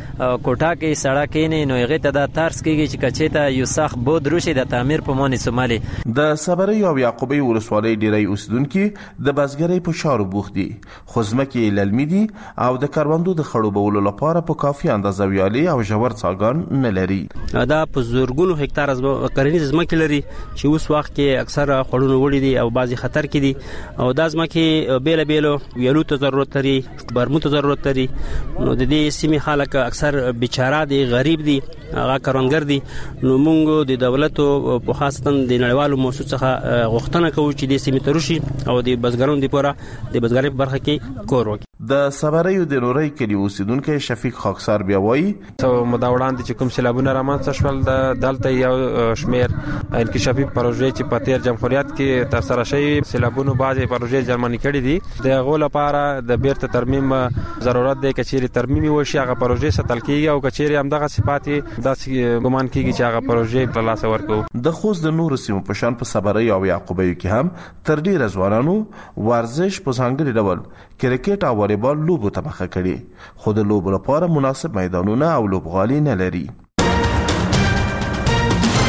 کوټه کې سړک نه نو هغه ته د ترس کېږي چې کچته یو سخت بود روشي د تعمیر په مونږ سومالي. د صبري او یعقوبي ولسوالۍ ډیری اوسیدونکو د بازګرۍ په شارو بوخت دي. خو ځمکې للمي دي او د کروندو د خړوبولو لپاره په کافي اندازه ویالي او ژور څاګان نه لري. دا په زورګونو هکتار کرنیز ځمکې لري چې اوس وخت کې اکثر خړونو وړي دي او بعضي خطر کې دي او د ځمکې بیل بیل ویالو ته ضرورت لري، برمو ته ضرورت لري. نو د دې سیمې خلک اکثر بیچاره دي، غریب دي، هغه کروندګر دي. نو موږ د دولت او په خاصه د نړیوالو موسسو څخه غوښتنه کوو چې د سیمې ترشي او د بزګرانو لپاره د بزګرۍ په برخه کې کور وکړي. د صبري د نوري کلی اوسیدونکو شفیق خاکسار بیا وایي څو مداوړان دي چې کوم سیلابونه رامنځته شول د دلته یو شمیر انکشافي پروژې چې په تیر جمهوریت کې تر سره شوی سیلابونو بعضي پروژې جرمني کړې دي. د غو لپاره د بیرته ترمیم ضرورت دی کچېری ترمیمي وشي هغه پروژې ستل کیږي او کچېری هم دغه صفات داسې ګمان کیږي چې هغه پروژې په لاس ورکو. د خوست د نور سیمو په شان په صبري او یعقوبي کې هم تر ډیره ځوانانو ورزش په څنګه ډول کرکټ او والیبال لوبو ته مخه کړي، خو د لوبو لپاره مناسب میدانونه او لوبغالي نه لري.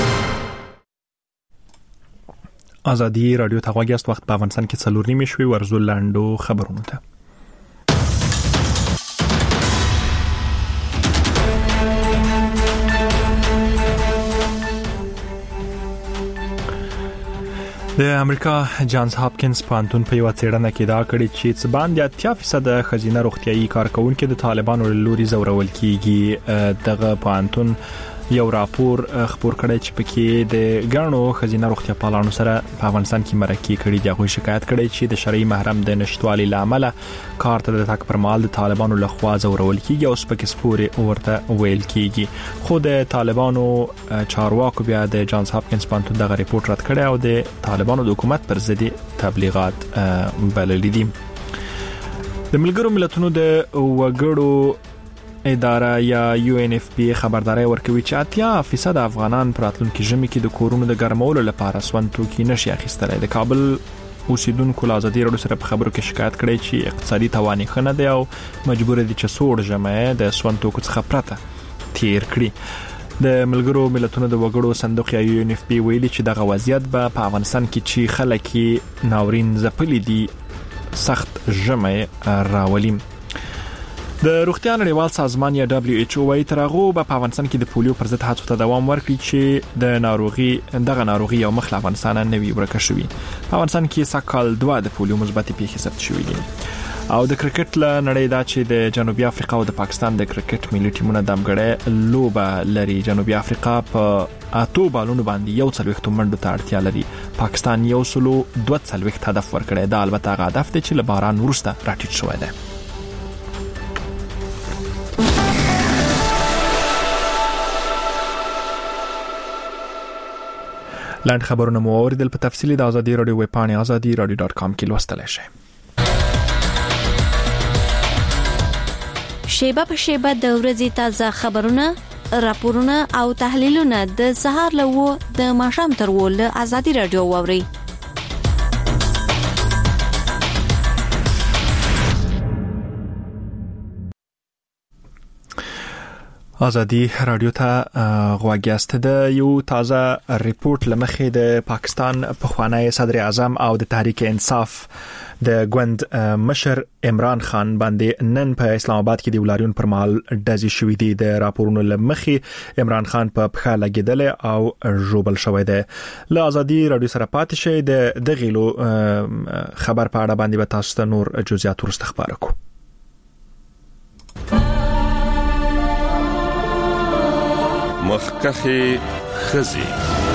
ازادي رادیو ته غواګست وخت په افغانستان کې څلور نیمه شوي ورزول لاندو خبرونه ته. د امریکا جانز هاپکینز پانتون په یو څېړنه کې دا کړی چې څه باندې اتیا فیصد خزینه روغتيایي کارکونکو د طالبانو له لوري زورول کیږي. دغه پانتون یو راپور خبر کړی چې پکې د ګڼو خزینه روغتیا پالانو سره په افغانستان کې مرکه کړي دي. غوښ شکایت کړي چې د شرعي محرم د نشټوالي لامل کار ته د تک پرمال د طالبانو له خوا زورول کیږي او سپکې سپوري ورته ویل کیږي. خو د طالبانو چارواکو بیا د جانز هاپکینز پانتون دغه ریپورت رد کړی او د طالبانو د حکومت پر ضد تبلیغات بللي دي. د ملګرو ملتونو د وګړو اداره یا یو ان اف پی خبرداري ورکوي چې اتیا فیصد افغانان پراتلونکو ژمي کې د کورونو د ګرمولو لپاره سون توکي نشي اخیستلای. د کابل اوسیدونکو له ازادي رادیو سره په خبرو کې شکایت کړي چې اقتصادي توانې خنه دی او مجبور دي چې سوړ ژمي د سون توکو څخه پرته تیر کړي. د ملګرو ملتونو د وګړو صندوق یا یو ان اف پی ویلي چې دغه وضعیت به په افغانستان کې چې خلک ناورین زپلي دي سخت ژمي راولي. د روغتیا نړیوال سازمان یا دبليو ایچ او وايي ترغه په افغانستان کې د پولیو پر ضد هڅو ته دوام ورکړي چې د ناروغي دغه ناروغي یو مخ له افغانستان نه وي ورکه شوی. په افغانستان کې سکهال دوه د پولیو مثبت پیښې ثبت شوې دي. او د کرکټ له نړۍ دا چې د جنوبي افریقا او د پاکستان د کرکټ ملي ټیمونو دمګړې لوبه لري. جنوبي افریقا په اتو بالونو باندې یو څلويخت منډو ته اړتیا لري. پاکستان یو سلو دوه څلويخت هدف ورکړی. دا البته هدف دی چې له باران وروسته راټیټ شوی دی. لاند خبرونه مو اوریدل. په تفصیلی د ازادي رادیو ویب پاڼه ازادي رادیو ډاټ کام کې لوستلای شئ. شیبه په شیبه د ورځې تازه خبرونه، راپورونه او تحلیلونه د سهار له و د ماښام تر و له ازادي رادیو واوري. ازادي رادیو ته غواګیاست. د یو تازه ریپورت لمخې د پاکستان پخوانی صدر اعظم او د تحریک انصاف د ګوند مشر عمران خان باندې نن په اسلام آباد کې د ولاریون پر مهال ډزې شوې دي. د راپورونو لمخې عمران خان په پخا لګیدل او جوبل شوی دی. له ازادي رادیو سره پاتې شئ. د دغیلو خبر په اړه باندې به تاسو ته نور جزئیات ورسته خبرو کوو. مخکخي خزي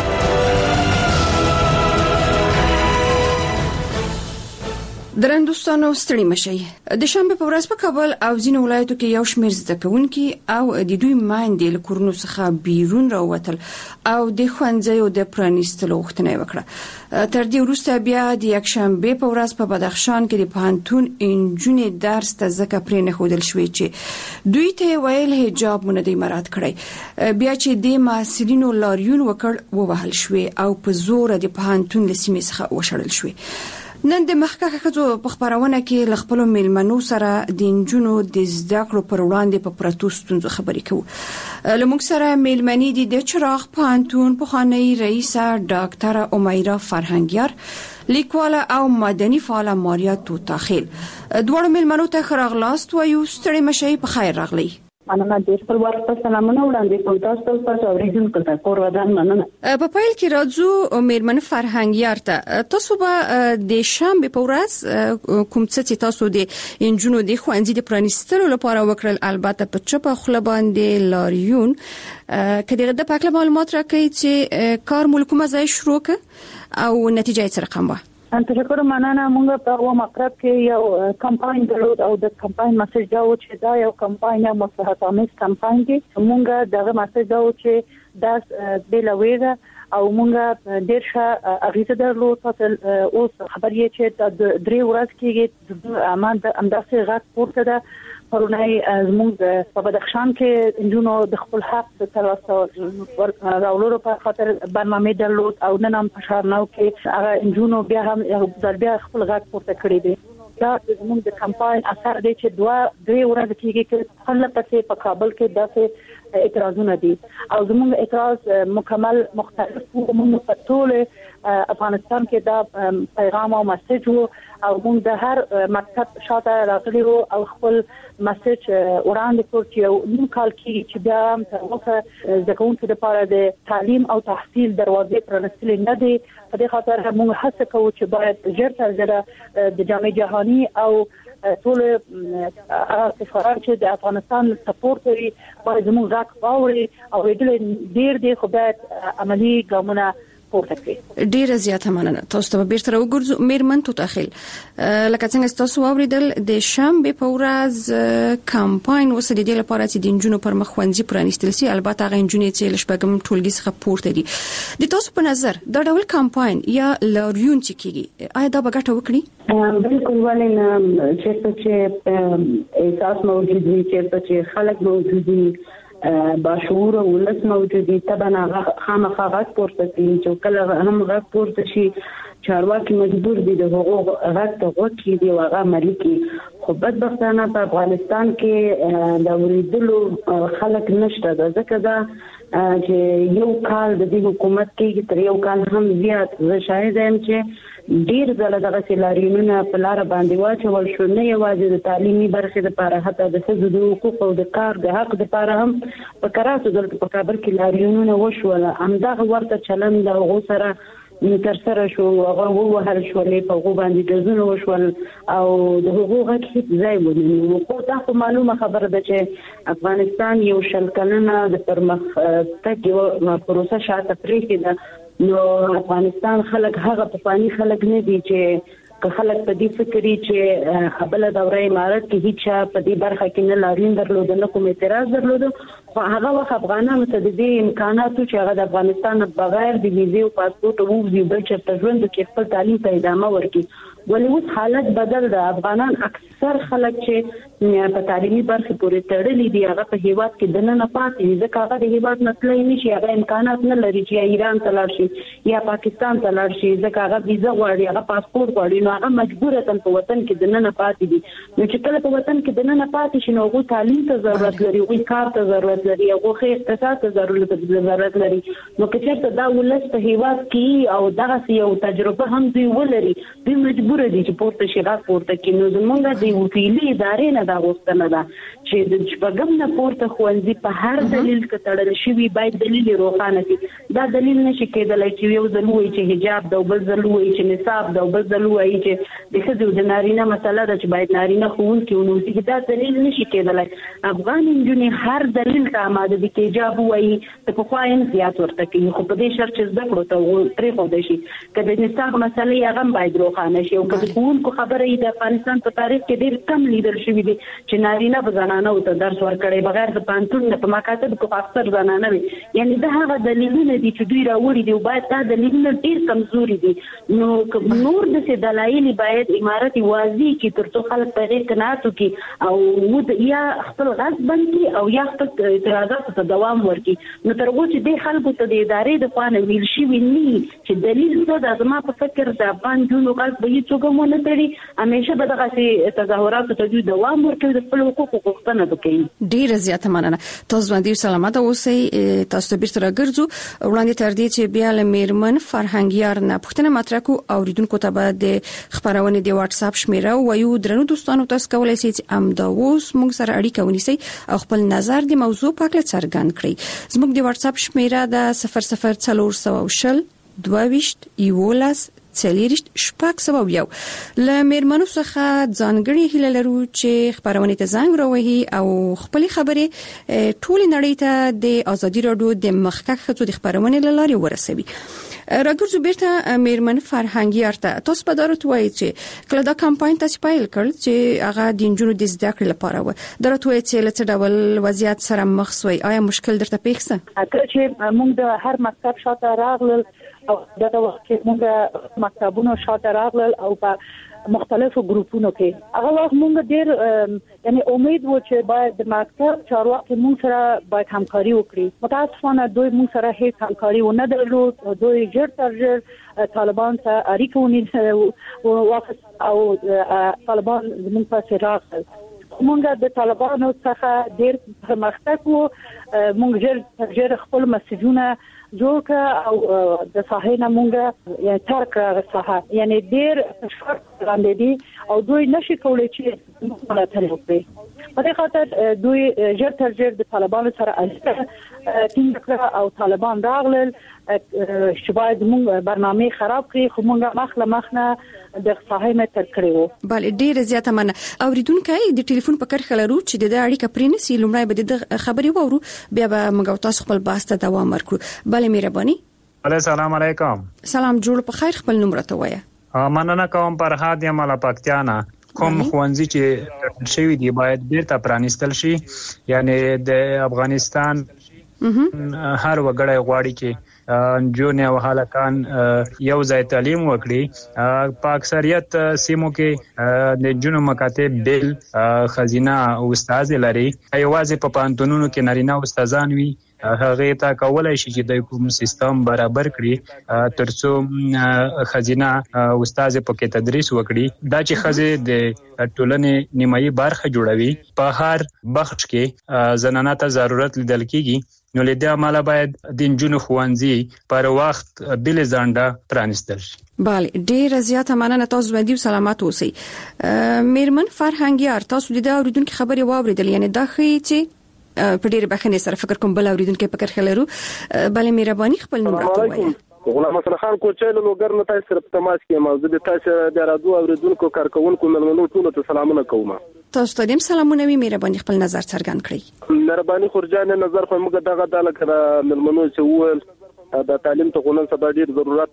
درندوستانو ستړي مشي. د شنبه په ورځ په کابل او ځینو ولایتو کې یو شمېر زده کوونکي او د دوی ماندې له کورونو څخه بیرون راووتل او د ښوونځیو د پرانیستلو غوښتنه وکړه. تر دې وروسته بیا د یکشنبه په ورځ په بدخشان کې د پوهنتون انجونې درس ته ځکه پرې نه ښودل شوې چې دوی ته ویل حجاب مونږ د مراد کړی. بیا چې د محصلینو لاریون وکړ ووهل شوې او په زور د پوهنتون له سیمې څخه وشړل شوې. نن د مخکخه خزو په خبرونه کې ل خپل میلمنو سره د انجونو د زده کړو پر وړاندې په پروتستونو خبرې کوو. لمونږ سره میلمنې دي د چراغ پوهنتون پخوانی رئیسه ډاکټر امیرا فرهنګیار، لیکواله او مدني فعاله ماریا توتاخیل. دوړ میلمنو ته خراغلاست وایو. ستړي مشي په خیر راغلی. مننه د خپل وخت په سلامونه وړاندې کوم. تاسو ته تاسو اوریدونکو ته کور ودان مننه. په پایل کې راځو میرمن فرهنګیار ته. تاسو به د شنبه په ورځ کوم څه چې تاسو د انجونو د ښوونځي د پرانیستلو لپاره وکړل، البته په چپه خله باندې لاریون، کله د پاکله معلومات راکړي چې کار ملکومه ځای شروع ک او نتیجه یې څه رقم و؟ تشکر مننه. موږ په و مقرب کې یو کمپاین درلود او د کمپاین مسیج دا و چې دا یو کمپاین یو مصلحت آمیز کمپاین دی. موږ دغه مسیج دا و چې دا بلويره او موږ ډیر ښه اغیزه درلود. تاسو اوس خبر یې چې د درې ورځې کې د امان د انداسه غټ پورته ده. پرونی زموږ په بدخشان کې انجونو د خپل حق د ترلاسه راوړلو په خاطر برنامه درلود او نن هم په شارناو کې هغه انجونو بیا هم بیا خپل غږ پورته کړی دی. دا زموږ د کمپاین اثر دی چې دوه درې ورځې کېږي چې خپل پسې په کابل کې داسې اعتراضونه دي او زموږ اعتراض مکمل مختلف موږ په ټول افغانستان کې دا پیغام او مسیج او موږ د هر مکتب شاته راغلي او خپل مسیج وړاندې کړ چې نیم کال کې چې بیا تر اوسه د کوونکو لپاره د تعلیم او تحصیل دروازې پرانستل نه دي. په دې خاطر موږ هڅه کوو چې باید ژر تر ژره د جامعه جهاني او ټول سفارت چې د افغانستان سپورټ کوي باید زموږ راک باوري او ډېر ډېر خو باید عملی ګامونه ډیره زیاته مننه. تاسو ته بیرته راوګرځو میرمن تو تاخیل لکه څنګه تاسو اوریدل د شنبه په ورځ کمپاین وسلې د لپاره چې د انجونو پر مخ ونځي پرانیستل سي البته غو انجونې چې لشبګم ټولګي څخه پورته دي. د تاسو په نظر دا ډول کمپاین یا لریون چې کیږي آیا دا به ګټه وکړي؟ بالکل ولې چې چې احساس موجود وي چې خلک موجود دي باشعور ولس موجودي طبعا خامخا غږ پورته کوي چې کله هم غږ پورته شي چارواکي مجبور دي د حقوق غږ ته وکړي دی او هغه عملي کړي. خو بدبختانه په افغانستان کې د اوریدلو خلک نشته ځکه دا چې یو کال د دې حکومت کې تر یو کال هم زیات زه شاهد یم چې ډیر ځله دغه سلارینونه په لار باندې واچول شو نه یوازې د تعلیمي برخې لپاره حتی د ښځو د حقوقو او د کار د حق لپاره هم په کراتو دلته په کابل کې لارینونه وشول. همدغه ورته چلند د هغو سره تر سره شو هغه ووهل شولې په هغو باندې ډزونه وشول او د هغو غږ هیڅ ځای ونه خو دا خو معلومه خبره ده چې افغانستان یو شل کلنه د پرمختګ یو پروسه شاته پرېښې ده. نو افغانستان خلک هغه پخواني خلک نه دي چې که خلک په دې فکرې چې قبل دوره امارت کې هیڅ په دې برخه کې نه لارین درلود نه کوم اعتراض درلود خو هغه وخت افغانانو ته د دې امکاناتو چې هغه د افغانستان بغیر د ویزې او پاسپورت او ویزې بل چې ژوند کې خپل تعلیم ته ادامه ورکړي. ولې اوس حالت بدل ده. افغانان اکثر خلک چې په تعلیمي برخه پورې تړلي دي هغه په هیواد کې دننه پاتې دي ځکه هغه د هیواد نسلې نشي هغه امکانات نه لري چې ایران ته لاړ شي یا پاکستان ته لاړ شي ځکه هغه ویزه غواړي هغه پاسپورت غواړي نو هغه مجبورتن په وطن کې دننه پاتې دي. نو چې کله په وطن کې دننه پاتې شي نو هغه تعلیم ته ضرورت لري هغه کار ته ضرورت لري هغه خیر اقتصاد ته ضرورت ضرورت لري. نو که چېرته دا ولس په هیواد کې او دغه یو تجربه هم دوی ولري دوی مجبور دي چې پورته شي غا پورته کې. نو زمونږ د وکیلي ادارې نه دا غوښتنه ده چې د شپږم نه پورته خوندې په هر دلیل کې تړل شي باید دلیل روښانه شي. دا دلیل نشي کېدلای چې یو ځل وایي چې حجاب دا بل ځل وایي چې نصاب دا بل ځل وایي چې د ښځو د نارینه مسله ده چې باید نارینه ښوونکي ونوسي. دا دلیل نشي کېدلای. افغان نجونې هر دلیل ته آماده دي چې حجاب وایي ته په خوا یې زیات ورته کوي خو په دې شرط چې زده کړو ته پرېښودی شي که د نصاب مسلې هغه هم باید روښانه شي او که د ښوونکو خبره یې د افغانستان په تاریخ کې ډېر کم لیدل شوي دي چې نارینه به زنانو ته درس ورکړی بغیر د پوهنتون نه په مکاتبو کې اکثر زنانه وي. یعنې دا هغه دلیلونه دي چې دوی راوړي دي او باید دا دلیلونه ډېر کمزوري دي. نو نور داسې دلایل باید امارت واضح کړي تر څو خلک په هغې قناعت وکړي او یا خپل غږ بند کړي او یا خپل اعتراضاتو ته دوام ورکړي. نو تر هغو چې دې خلکو ته د ادارې د خوا نه ویل شوي نه چې دلیل څه ده زما په فکر د افغان نجونو غږ به هېڅوک هم ونه تړي همیشه به دغسې تظاهراتو ته دوی دوام ورکوي د خپلو حقوقو غوښتنه به کوي. ډېره زیاته مننه. تاسو باندې سلامته اوسئ. تاسو ته بیرته راګرځو وړاندې تر دې چې بیا له میرمن فرهنګیار نه پوښتنه مطرح کړو اوریدونکو ته به د خبرونه د واتس اپ شمیره وایو. درنو دوستانو تاسو کولای شئ چې امدا اوس موږ سره اړیکه ونیسئ او خپل نظر د موضوع په اړه څرګند کړئ. زموږ د واتس اپ شمیره د صفر صفر څلور سوه شل دوه ویشت یولس څلېرشت شپږ سوه یو. له میرمنو څخه ځانګړې هیله لرو چې خبرونه ته زنګ راوهي او خپلې خبرې ټول نړۍ ته د ازادي راډیو د مخکښ ښځو د خبرونې له لارې ورسوي. راګرځو بیرته میرمن فرهنګیار ته. تاسو په دارو توای چې کله دا کمپاین تاسو پیل کړ چې هغه د انجونو د زده کړې لپاره و درته وای چې لته ډول وضعیت سره مخ شوي آیا مشکل درته پیښ څه؟ اته چې موږ د هر مکتب شاته راغلل او دغه وخت کې موږ مکتبونو شاته راغلل او په مختلفو ګروپونو کې هغه وخت موږ ډېر یعنی امید و چې باید د مکتب چارواکي موږ سره باید همکاري وکړي. متاسفانه دوی موږ سره هیڅ همکاري ونه درلود. دوی ژر تر ژر طالبان ته اړیکه ونیول واپس او طالبان زموږ پسې راغلل. مونږ د طالبانو څخه ډیر پرمختګ وو مونږ ژر ژر خپل مسجونه جوړ کړ او د صحنه مونږه یا ترک راغسه یعنی ډیر فشار باندې دي او دوی نشي کولای چې ملاتړ وکړي په دې خاطر دوی ژر تر ژر د طالبانو سره اړیکه ټینګ کړه او طالبان راغلل چې باید مونږ برنامه خراب کړي خو مونږه مخله مخنه د صحنه تر کړو بل ډیر زیاته من اوریدونکو د ټلیفون په کرخه لرو چې د اړیکه پرینسي لومړی به د خبري وورو بیا به موږ تاسو خپل باسته دوام ورکړو بله مهرباني السلام علیکم سلام جوړ په خیر خپل نمبر ته وایه مننه کوم پر هادي مال پکتیانا کوم خوانزي چې شوی دی باید بیرته پرانستل شي یعنی د افغانستان هر وګړی غواړي چې جون او هلکان یو ځای تعلیم وکړي په اکثریت سیمو کې د جنو مکاتب بیل خزینه او استاد لري ایوازې په پانتونونو کې نارینه استادان وي هغه ته کولای شي چې د کوم سیستم برابر کړي ترڅو خزینه استاد په کې تدریس وکړي دا چې خزه د ټولنې نیمایي برخه جوړوي په هر بخش کې زنانه ته ضرورت لیدل کیږي نو لیدې عمله باید د جنو خوانزي پر وخت بل زانډه پرانستل شي بله ډیر زیاته مننه تاسو باندې سلامات اوسئ میرمن فرهنګیار تاسو د اوریدونکو خبري واوریدل یعنی دا خي چې په ډیر بخنه سره فکر کوم بل اوریدونکو په کرخه لرو بله مهرباني خپل نوم راکوي غلام حسن خان کوچې له لوګر نه تاسو سره په تماس کې موضوع د تاسو د رادیو اوریدونکو کارکونکو ملمنو ټول ته سلامونه کوم تاسو ته دې سلامونه وي مهرباني خپل نظر څرګند کړئ مهرباني خورجان نظر خو موږ دغه د لکه ملمنو چې ول د تعلیم ته غونن سبا ډیر ضرورت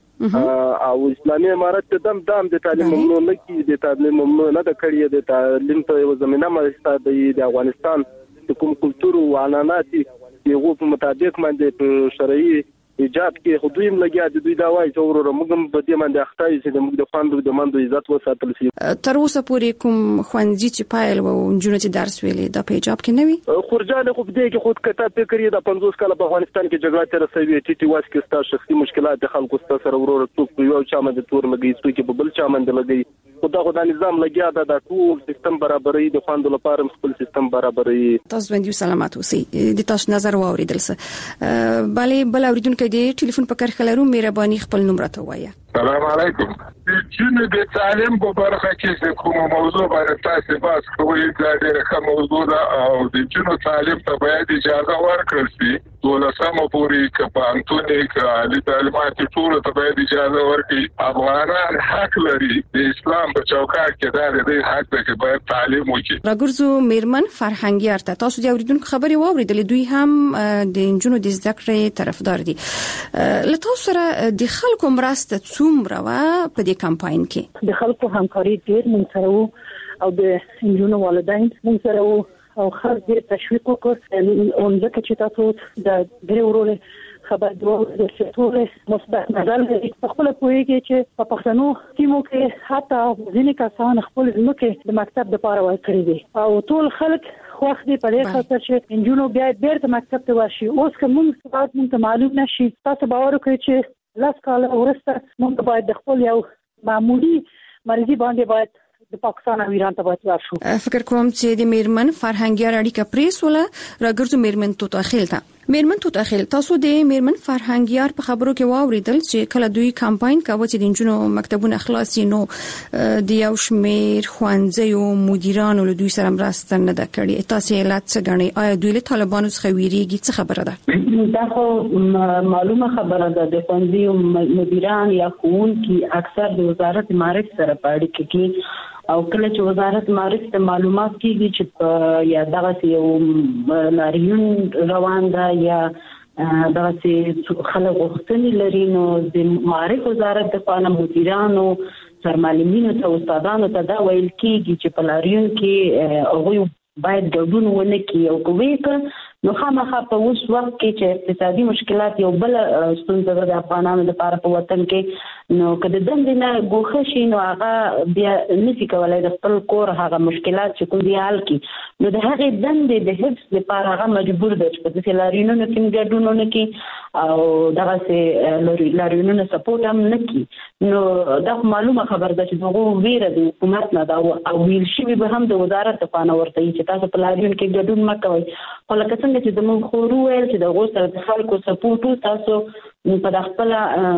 او اسلامي امارت ته دم دم د تعلیم ممنوع نه کی د تعلیم ممنوع نه د کړی د تعلیم ته یو زمينه مرسته د افغانستان د کوم کلچر او عنعنات یو په مطابق باندې شرعي ایجاد کې خودیم لګیا د دوی دا وایي چې ورور موږ په دې باندې اخته چې موږ د خواندو د مندو عزت وساتل شي تر اوسه پورې کوم خوانځي چې پایل و جنونو چې درس ویلي د پیجاب کې نه وي خورجان خو دې کې خود کته فکرې د پنځوس کال په افغانستان کې جګړه تر سوي ټي ټي واس کې ستاسو شخصي مشکلات د خلکو ستاسو ورور ټوک یو چا باندې تور لګي څو کې په بل چا باندې لګي خدا خدا نظام لګیا دا د ټول سیستم برابرۍ د خواندو لپاره خپل سیستم برابرۍ تاسو باندې سلامات اوسئ د تاسو نظر واوریدل څه bale بل اوریدونکو د ټلیفون په کرخه لرو مهرباني خپل نمبر ته وایه السلام علیکم چې د تعلیم په برخه کې کوم موضوع باندې تاسو باس کوئ دا ډېره ښه موضوع ده او د جنو تعلیم ته باید اجازه ورکړل شي ولسمه پوری کپانتونی کالي تعلیمات ټول ته باید اجازه ورکړي افغانان حق لري د اسلام په چوکاټ کې دا د حق ته چې باید تعلیم وکړي راګرځو میرمن فرهنګیار ته تاسو د اوریدونکو خبري واوریدلې دوی هم د جنو د زده کړې طرفدار دي له تاسو سره د خلکو مرسته څومره وا په دې کمپاین کې د خلکو همکاري ډېر مونږ سره او د جنو والدین مونږ سره او خلک ډېر تشویق وکړ او ځکه چې تاسو د ډېر ورول خبر دوه د ټول مثبت نظر لري خپل پوهیږي چې په پښتنو سیمو کې حتی ځینې کسان خپل ځمکه د مکتب لپاره ورکړي دي او ټول خلک خوښ دي په دې خاطر چې انجونو بیا بیرته مکتب ته ورشي اوس کوم څه موږ ته معلوم نشي تاسو باور وکړئ چې لاس کال ورسته موږ باید د خپل یو معمولی مرزي باندې باید د پاکستان او ایران ته باید ورشو فکر کوم چې د میرمن فرهنګیار اړیکه پریس ولا راګرځو میرمن تو تاخیل تا میرمن تو تاخیل تاسو د میرمن فرهنګیار په خبرو کې واوریدل چې کله دوی کمپاین کاوه چې د جنونو مکتبونه خلاصي نو د یو شمیر خوانځي او مدیرانو له دوی سره مرسته نه د کړې تاسو علت څه غني آیا دوی له طالبانو څخه ویریږي څه خبره ده دا خو معلومه خبره ده د خوانځي او مدیران یا ښوونکي اکثر د وزارت معارف سره پاړي کې او کله چې وزارت معارف ته معلومات کیږي چې یا دغه یو لاریون روان ده یا دغه چې خلک غوښتنې لري نو د معارف وزارت د قانون مدیرانو سرمعلمینو ته استادانو ته دا ویل کیږي چې په لاریون کې هغوی باید ګډون ونه کړي او کوي نو خامخا په اوس وخت کې چې اقتصادي مشکلات یو بل ستونزه ده د افغانانو لپاره په وطن کې نو کله د دې نه ګوښه شي نو هغه بیا نشي کولای د خپل کور هغه مشکلات چې کوم دی حل کړي نو د هغه دندې د حفظ لپاره هغه مجبور دی چې په لاریونونو کې ګډون ونه کړي او دغه سه لاریونونو سپورټ هم نه کړي نو دا معلومه خبر ده چې دغه ویره د حکومت نه دا او ویل شي به هم د وزارت په اړه ورته چې تاسو په لاریون کې ګډون مکوئ خو لکه څنګه چې د مونږ خورو ویل چې دغه سره د خلکو سپورټ تاسو په خپل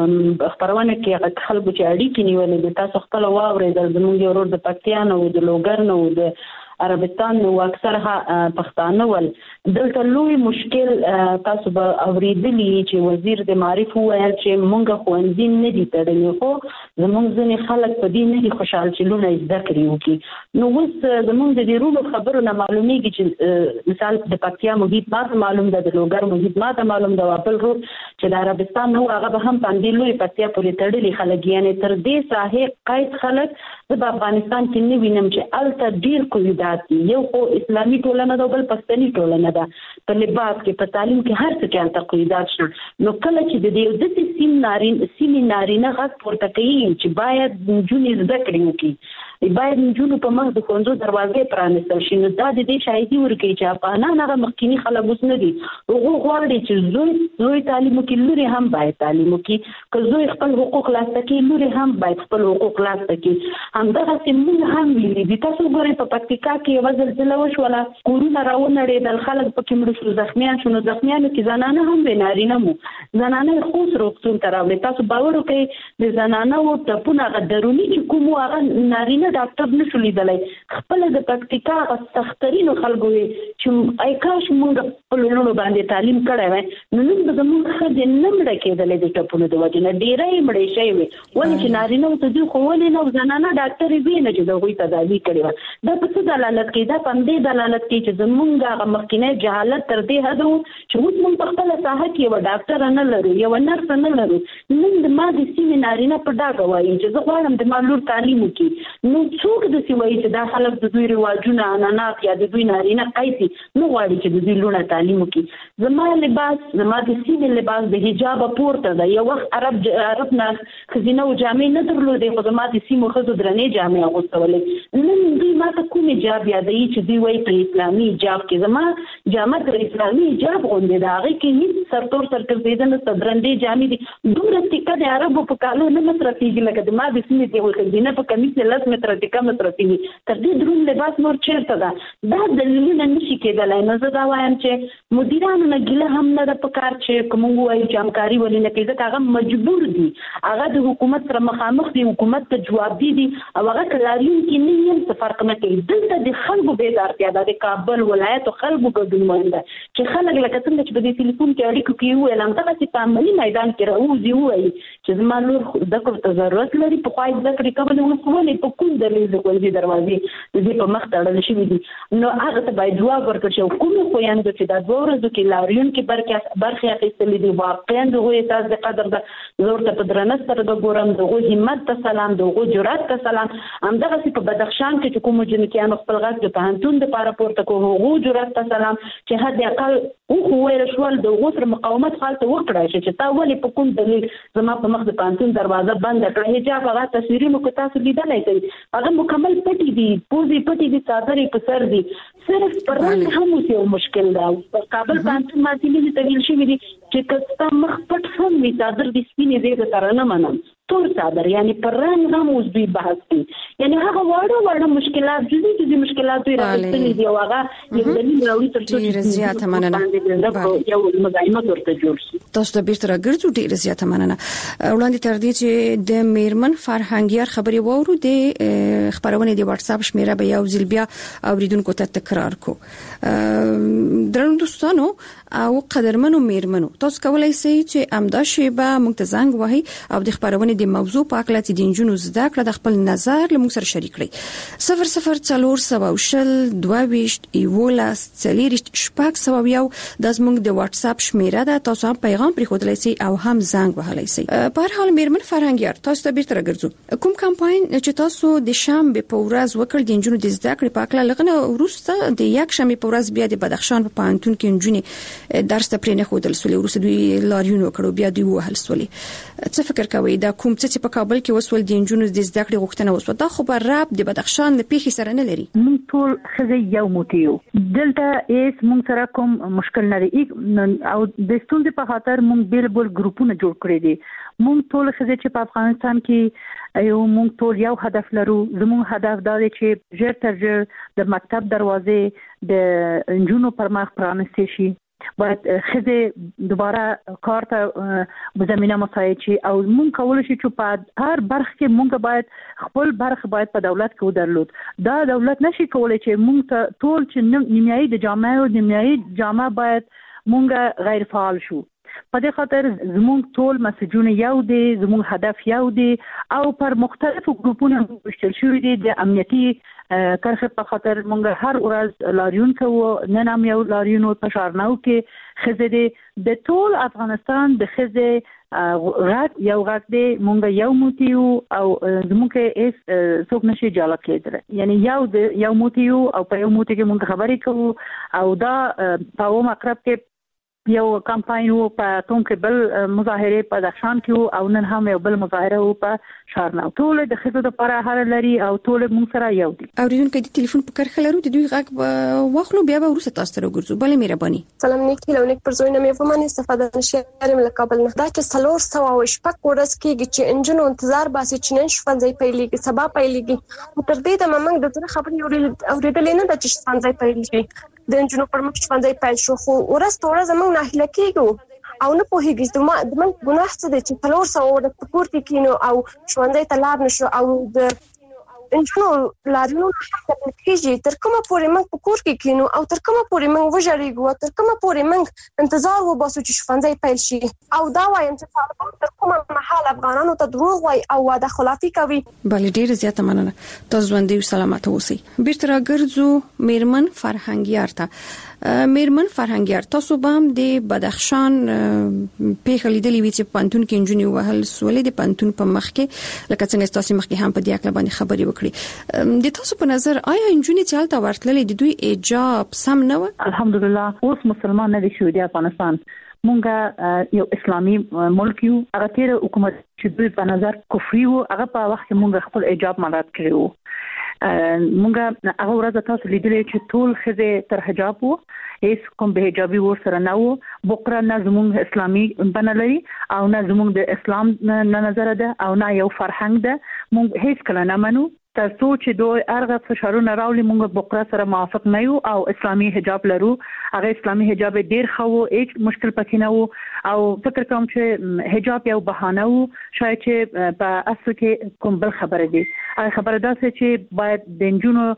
خبرونه کې خلکو چې اړیکې نیولې دي تاسو خپل واوري د زموږ ورور د پکتیان او د لوګر نو د عربستان نو اکثره پښتانه ول دلته لوی مشکل تاسو به اوریدلی چې وزیر د معرف وویل چې مونږ خوندین نه دي تړلي خو زموږ ځینې خلک په دې نه دي خوشحال چې لونه زده کړي وکي نو اوس زموږ د ډیرو خبرو نه معلومیږي چې مثال د پکتیا محیط ما معلوم ده د لوګر محیط ما معلوم ده خپل رو چې د عربستان نو هغه به هم باندې لوی پکتیا پورې تړلي خلک یعنی تر دې ساحه قید خلک د افغانستان کې نه وینم چې الته ډیر کوي یو خو اسلامي ټولنه ده بل پښتني ټولنه ده په لباس کې په تعلیم کې هر څه کې تقویدات شو نو کله چې د دې د سیم نارین سیم نارینه غږ پورته کوي چې باید جونې زده کړي وکړي باید جونو په مخ د خونځو دروازې پرانستل شي نو دا د دې شاهدي ورکوي چې افغانان هغه مخکینی خلک اوس نه دي هغه غواړي چې زوی زوی تعلیم وکړي لوري هم باید تعلیم وکړي که زوی خپل حقوق لاسته کړي لوري هم باید خپل حقوق لاسته کړي همدغه موږ هم ویلي دي تاسو ګورئ په پکتیکا کې یو زلزلہ وشوله کورونه راونړېدل خلک پکې مړه شو زخمیان شو نو زخمیانو کې زنانه هم وي نارینه مو زنانه خوش روغتون ته راوړي تاسو باور وکړئ د زنانه او ټپونه هغه دروني چې کوم هغه نارینه ډاکټر نشو لیدلای خپل د پکتیکا سخترینو خلکو چې آی کاش موږ په لونو باندې تعلیم کړای وای نو موږ د موږ خدای نمړه کېدلې د ټپونو د وجه نه ډیرې مړې شي وي ولې چې نارینه ته دوی خو ولې نو زنانه ډاکټر وي نه چې دوی تداوی کړي و دا په څه دلالت کوي دا په دې دلالت کوي چې زمونږ هغه مخکینه جهالت تر دې حد وو چې موږ موږ په خپل ساحه کې یو ډاکټر نه لرو یو نرس نه لرو نن د ما د سیمې نارینه په ډاګه وایي چې زه غواړم د مالور تعلیم وکړي نو څوک د سی وایي چې دا خلک د دوی رواجونه انانات یا د دوی نارینه قایسي نو غواړي چې د دوی لونه تعلیم وکړي زما لباس زما د سیمې لباس د حجاب پورته ده یو وخت عرب عرب نه خزینه او جامې نه درلودې خو زما د سیمې خزو درنې جامې اغوستولې نن دوی ما ته کوم حجاب یادوي چې دوی وایي په اسلامي حجاب کې زما جامه تر اسلامي حجاب غونډه ده هغه کې هیڅ سرتور سر ګرځیدنه صدرندې جامې دي دومره ټیکه د عربو په کالو نه مصرفيږي لکه د ما د سیمې دی خزینه په کمیس لاس متر ټیکه مصرفيږي تر دې درون لباس نور چیرته ده دا دلیلونه نشي کېدلای نو زه دا وایم چې مدیرانو نه ګله هم نه د پکار چې کوم وایي چې همکاري ولې نه کوي ځکه هغه مجبور دي هغه د حکومت سره مخامخ دي حکومت ته جواب دي دي او هغه کلاریون کې نه یې څه فرق نه کوي دلته د خلکو بیدارتیا ده د کابل ولایت او خلکو ګډون مونده چې خلک لکه څنګه چې په دې ټلیفون کې اړیکو کې ویل هم دا چې په عملي میدان کې راوځي وایي چې زما لور د کوم ضرورت لري په خوای د کړي کوم نو ولې په کوم دلیل د کومې دروازې د دې په مخ تړل شوی دي نو هغه ته باید جواب ورکړي چې کوم خويند چې د دوه ورځو کې لاریون کې برخه برخه اخیستلې دي واقعا دغه احساس د قدر د زور ته په درنه سره د ګورم دغه همت ته سلام دغه جرأت ته سلام همدغه چې په بدخشان کې چې کوم جنکیانو خپل غږ د پهنتون د لپاره پورته کوو هغه جرأت ته سلام چې حد اقل او خو ویل شول د غوسر مقاومت حالت وکړای شي چې تا ولې په کوم دلیل زما په مخ د پهنتون دروازه بند کړه حجاب هغه تصویرونو کو تاسو لیدلای شئ هغه مکمل پټي دي پوزي پټي دي صادرې په سر دي صرف پران هم یو مشکل دا په کابل پهنتون باندې ملي تغیر شي دي چې کستا مخ پټ هم وي صادر د سپینې دې تر نه منم تور صادر یعنی پران هم اوس دوی بحث دي یعنی هغه وړو وړو مشکلات جدي جدي مشکلات دوی راځي دی او هغه یو دلیل راوړي تر څو ډیر زیاته مننه یو مزاحمت ورته جوړ شي تاسو ته بیرته راګرځو ډیر زیاته مننه وړاندې تر دې چې د میرمن فرهنګیار خبري وورو د خبرونه دی واتس اپ شمیره به یو ځل بیا اوریدونکو ته تکرار کو درنو دوستانو او قدرمنو میرمنو تاسو کولای شئ چې امدا شیبه موږ ته زنګ وهي او د خبرونه د موضوع په اړه چې د انجونو زده کړه د خپل نظر له موږ سره شریک کړئ صفر صفر څلور سبا وشل دوه یولاس څلریشت شپږ سبا یو د زموږ د واتس اپ شمیره ده تاسو هم پیغام پرې خودلای شئ او هم زنګ وهلای شئ په هر حال میرمن فرهنګیار تاسو ته بیرته راګرځو کوم کمپاین چې تاسو د شنبه په ورځ وکړ د انجونو د زده کړې په اړه لغنه ورسته د یک شنبه په ورځ بیا د بدخشان په پانتون کې انجونې درس ته پرې نه خودل سولې ورسته دوی لاریون وکړو بیا دوی وهل سولې څه فکر کوي دا کوم څه په کابل کې وسول د انجونو د زده کړې غوښتنه وسو دا خو به راب د بدخشان د پیښې سره نه لري. مونږ ټول خزه یو موټیو دلته ایس مونږ سره کوم مشکل نه لري او د ستونزې په خاطر مونږ بیل بل ګروپونه جوړ کړی دي. مونږ ټول خزه چې په افغانستان کې یو مونږ ټول یو هدف لرو. زموږ هدف دا دی چې ژر تر ژر د مکتب دروازې د انجونو پر مخ پرانستې شي. باید خزه دوباره کار ته زمينه مساعد شي او مونږ کول شي چې په هر برخه کې مونږ باید خپل برخه باید په دولت کې ودرلود. دا دولت نشي کولای چې مونږ ته ټول چې نیمایي د جامعه او نیمایي جامعه باید مونږ غیر فعال شو. په دې خاطر زموږ ټول مسجونه یو دي، زموږ هدف یو دی او پر مختلفو ګروپونو وشتل شوی دي. د امنیتي کرخه په خاطر مونږ هر ورځ لاریون کوو. نن هم یو لاریون په شارناو کې خزه دي د ټول افغانستان د خزه غږ یو غږ دی. مونږ یو موتیو او زموږ هیڅ څوک نشي جلا کېدل. یعنی یو د یو موتیو او په یو موتی کې مونږ خبرې کوو او دا په مقرب کې یو کمپاین وو په کوم کې بل مظاهره په بدخشان کې او نن هم یو بل مظاهره وو په شارناو. ټول د خزو لپاره هر لري او ټول موږ سره یو دي. اوریدونکو د ټلیفون په کرخه لرو د دوی غږ واخلو بیا به ورسره تاسو ته ورګرځو. بل مهرباني. سلام نیکی لونیک پر زوینه مې ومن استفاده نشم له کابل نه. دا چې څلور سوه او شپږ ورځ کېږي چې انجنونو انتظار باسي چې نن شپږ پیلېږي سبا پیلېږي. تر دې د ممنګ د ټول خبرې اورېدلې نه د چې شپږ پیلېږي. د انجنونو پر مخ شپږ پیل شو خو ورځ په ورځ موږ نه هله کېږو او نه پوهیږي چې ما د من ګناه څه دی چې څلور سوه ورځې په کور کې کینو او ښوونځي ته لاړ نشو او د انجنونو لاریونو کېږي. تر کومه پورې موږ په کور کې کینو او تر کومه پورې موږ وژاړو او تر کومه پورې موږ انتظار وباسو چې ښوونځي پیل شي. او دا وایم چې طالبان تر کومه مهال افغانانو ته دروغ وایي او وعده خلافي کوي. بل ډیر زیاته مننه. تاسو ژوندۍ او سلامت اوسئ. بیرته راګرځو میرمن فرهنګیار ته. میرمن فرهنګیار تاسو به هم د بدخشان پیښه لیدلې وي چې پانتون کې انجونی وهل سولې د پانتون په مخ کې لکه څنګه تاسو مخ کې هم په دې اړه باندې خبرې وکړي. د تاسو په نظر آیا انجونی چې حالت ورتللې د دوی ایجاب سم نه و؟ الحمدلله اوس مسلمان نه دي شو د افغانستان. مونږه یو اسلامي ملک یو. هغه تیر حکومت چې دوی په نظر کفري وو هغه په وخت کې مونږ خپل ایجاب ملات کړو. مونږه هغه ورځ تاسو لیدلې چې ټول خزه تر حجاب وو. هیڅ کوم به حجابي ور سره نه وو. بقره نه زموږ اسلامي بنلري او نه زموږ د اسلام نه نظر ده او نه یو فرهنګ ده. مونږ هیڅ کله نه منو تر څو چې دوی ارغه فشارونه راولي. مونږ بقره سره موافق نه یو او اسلامي حجاب لرو. هغه اسلامي حجاب ډیر خو هیڅ مشکل پکې نه وو او فکر کوم چې حجاب یو بهانه وو. شاید چې په اصل کې کوم بل خبره دي. هغه خبره ده چې باید د انجونو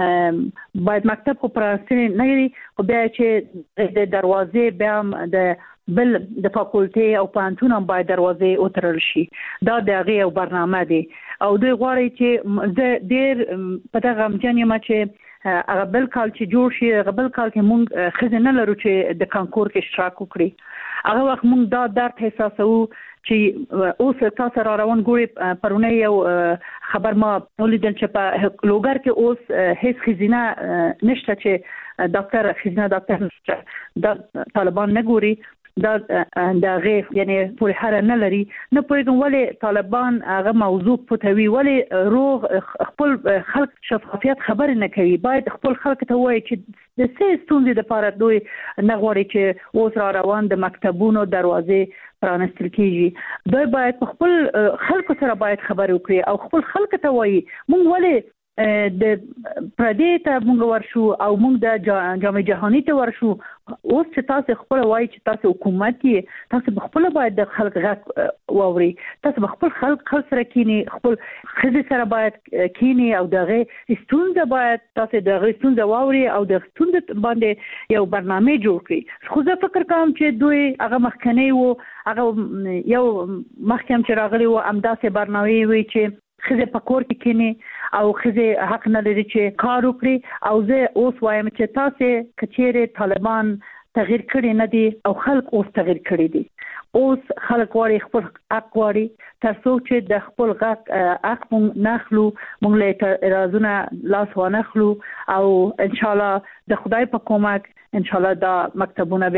باید مکتب خو پرانستنه نه لري خو بیا چې د دروازې بیا د بل د فاکولټي او پانتون هم باید دروازې وترل شي. دا د هغه یو برنامه دی او دوی غواړي چې د ډیر په دغه غمجن یم چې هغه بل کال چې جوړ شي هغه بل کال کې مونږ خزینه لرو چې د کانکور کې اشتراک وکړي. هغه وخت مونږ دا درد احساسوو چې اوس تاسو را روان ګوري پرونه یو خبر ما ولیدل چې په لوګر کې اوس هیڅ خزینه نشته چې ډاکټر خزینه ډاکټر د طالبان نه ګوري. دا د غیف یعنی پوری هر نه لري. نه پوهیږم ولې طالبان هغه موضوع پټوي. ولې روغ خپل خلک شفافیت خبر نه کوي. باید خپل خلک ته وایي چې د څه ستونزې د پاره دوی نه غواړي چې اوس را روان د مکتبونو دروازې پرانستل کیږي. دوی باید خپل خلکو سره باید خبرې وکړي او خپل خلک ته وایي مونږ ولې د پردې ته مونږ ورشو او مونږ د جامعه جهانی ته ورشو. اوس چې تاسو خپل وایي چې تاسو حکومت کې تاسو خپل باید د خلک غږ واوري. تاسو خپل خلک خپل سره کینی خپل خزه سره باید کینی او دغه ستونزه باید تاسو دغه ستونزه واوري او د ستونزه باندې یو برنامه جوړ کړئ. خو زه فکر کوم چې دوی هغه مخکنی وو هغه یو محکم چې راغلی وو امداسه برنامه وی چې خزه پکور کې کینی او خزه حق نه لري چې کار وکړي. او زه اوس وایم چې تاسو کچېره طالبان تغییر کړي نه دي او خلک اوس تغییر کړي دي. اوس خلک واړي خپل حق واړي تر څو چې د خپل حق حق مونږ نخلو مونږ له اعتراضونه لاس ونخلو او ان شاء الله د خدای په کومک ان شاء الله دا مکتبونه بیا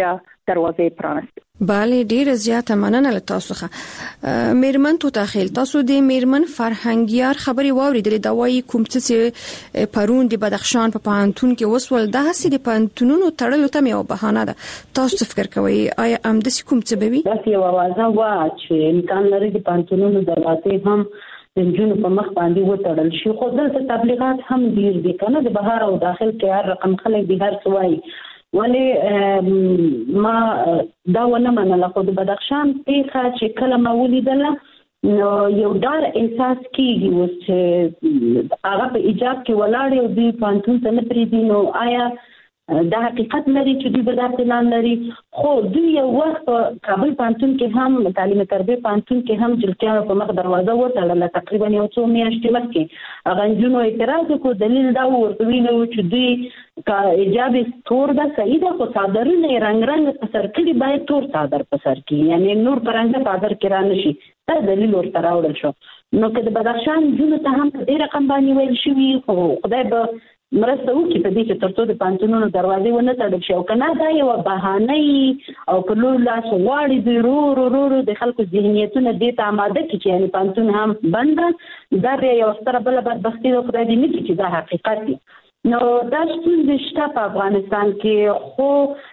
دروازې پرانست. bale ډیر زیاته مننه له تاسو څخه. میرمن تو تاخیل تاسو د میرمن فرهنګیار خبري واوریدلې دا وايي کوم څه پرون د بدخشان په پانتون کې وسول د هسي د پانتونونو تړلو ته یو بهانه ده. تاسو فکر کوئ آیا ام د کوم څه به وي؟ دا یو وازه وا چې امکان لري د پانتونونو دروازې هم د جنونو په مخ باندې وتړل شي، خو دلته تبلیغات هم ډیر دي کنه د بهر او داخل کې هر رقم خلک به هر څه وایي، ولی ما دا ونه منله. خو د بدخشان پیښه چې کله ما ولیدله نو یو ډار احساس کیږي اوس چې هغه په ایجاب کې ولاړ او دوی پانتون ته نه پریدي، نو آیا دا حقیقت لري چې دوی به دا پلان لري؟ خو دوی یو وخت په کابل پانتون کې هم تعلیم تربیه پانتون کې هم جلتیانو په مخ دروازه وتړله تقریبا یو څو میاشتې مخکې. هغه نجونو اعتراض وکړ، دلیل دا ورته ویلو چې دوی کا ایجاب تور ده صحیح ده، خو صادرونه رنگ رنگ په سر کې باید تور صادر په سر کې، یعنی نور پرنګ صادر کې را نشي. دا دلیل ورته راوړل شو. نو که د بدخشان جنونو ته هم په دې رقم باندې ویل شوي، خو خدای به مرسته وکړي په دې چې ترڅو د پانتونونو دروازې ونه تړل شي، او کنه دا یو بهانه او په لور لاس غواړي دوی رو رو رو رو د خلکو ذهنیتونه دې ته آماده کړي چې یعنی پانتون هم بند دا بیا یو ستره بله بدبختي ده، خدای دې نه کړي چې دا حقیقت وي. نو دا ستونزې شته په افغانستان کې، خو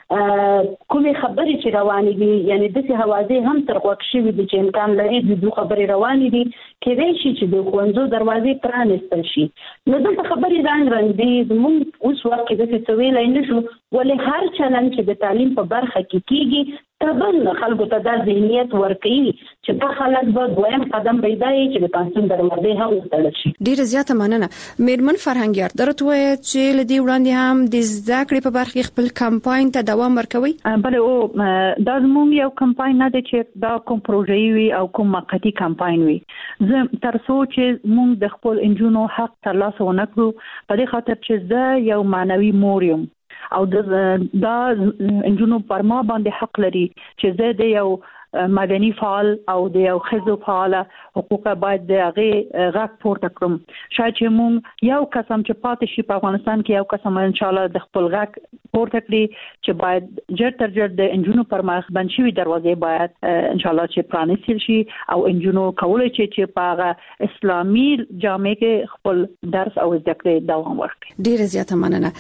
کومې خبرې چې روانې دي یعنی داسې هوازې هم تر غوږ شوي دي چې امکان لري د دوی خبرې روانې دي، کېدای شي چې د ښوونځو دروازې پرانیستل شي. نو دلته خبرې رنګ رنګ دي. زموږ اوس وخت کې داسې څه ویلی نه شو، ولې هر چلند چې د تعلیم په برخه کې کېږي طبعا خلکو ته دا ذهنیت ورکوي چې دا خلک به دویم قدم پیدا یې چې د پانتون دروازې هم وتړل شي. ډیره زیاته مننه. میرمن فرهنګیار درته وایي چې له دې وړاندې هم د زده کړې په برخه کې خپل کمپاین ته دوام ورکوي؟ بله او دا زموږ یو کمپاین نه دی چې دا کوم پروژې وي او کوم موقتي کمپاین وي. زه تر څو چې موږ د خپل انجونو حق ترلاسه ونه کړو، په دې خاطر چې زه یو معنوي مور یم او دا انجونو پر ما باندې حق لري چې زه د یو مدني فعال او د یو ښځو فعاله حقوق باید د هغې غږ پورته کړم. شاید چې موږ یو قسم چې پاتې شي په افغانستان کې، یو قسم انشاءالله د خپل غږ پورته کړي چې باید جر تر جر د انجونو پر مخ بند شوي دروازې باید انشاءالله چې پرانیستل شي او انجونو کولی چې چې په هغه اسلامي جامع کې خپل درس او زده کړې دوام ورکړي. ډیره زیاته مننه.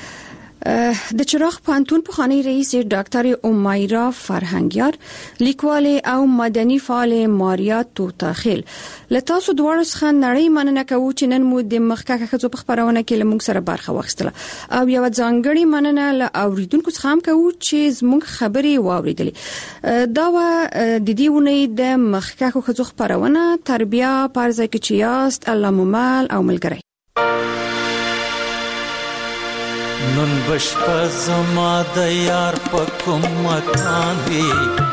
د چراغ پانتون پخوانی رئیس ډاکټر امیرا فرهنګیار، لیکوال او مدني فعال ماریا توتاخیل، له تاسو دواړو څخه نړۍ مننه کوو چې نن مو د مخکښه ښځو په خبرونه کې له موږ سره برخه واخیستله، او یو ځانګړې مننه له اوریدونکو څخه هم کوو چې زموږ خبرې واوریدلې. دا و د دې ونې د مخکښه ښځو خبرونه تربیه پرځای کې چې یاست الله ممل او ملګری. نن بشپا زما د یار په کوم مکان وی،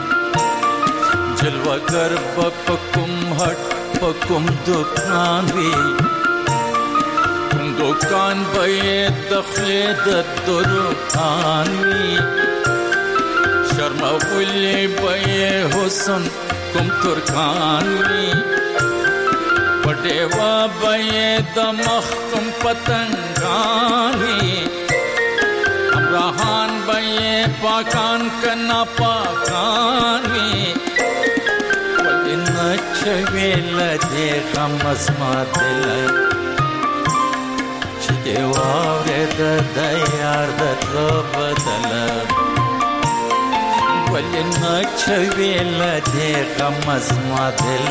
جلوگر په کوم هټ په کوم دکان وی، کوم دکان به د خلد دروان وی، شرم ولې به حسن کوم ترکان وی، پټه وا به د مخ کوم پتنګان وی، راهان به پاکان کنا پاکان وی، ولې نچوي لدې غمز ما دل چې دی واورې د یار د تلو بدل، ولې نچوي لدې غمز ما دل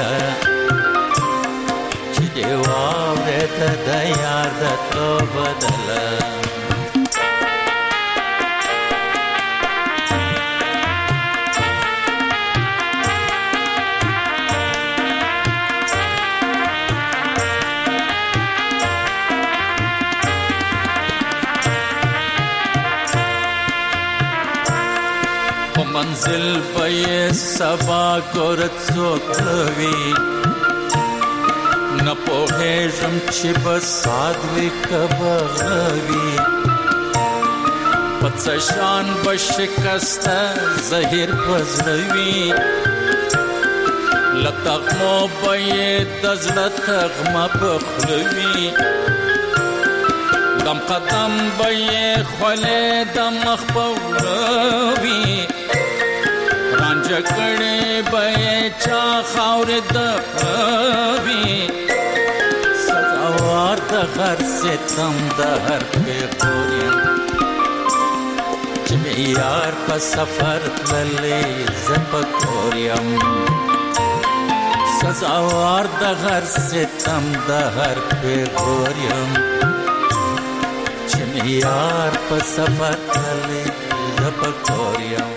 چې دی واورې د یار د تلو بدل. منزل به سبا ګورت څوکوي، نه پوهېږم چې به ساد وي که بغوي، په څه شان به شکسته زهیر په زړه وي، له تغمو به یې د زړه تغمه په خوله وي، دم قدم به یې خولې د مخ په وړه وي، رنج کړي به چا خاور د پوي سزاوار د هر ستم د هر پیغوریم چې یار په سفر تللې زپکوریم سزاوار د هر ستم د هر پیغوریم چې یار په سفر تللې زپکوریم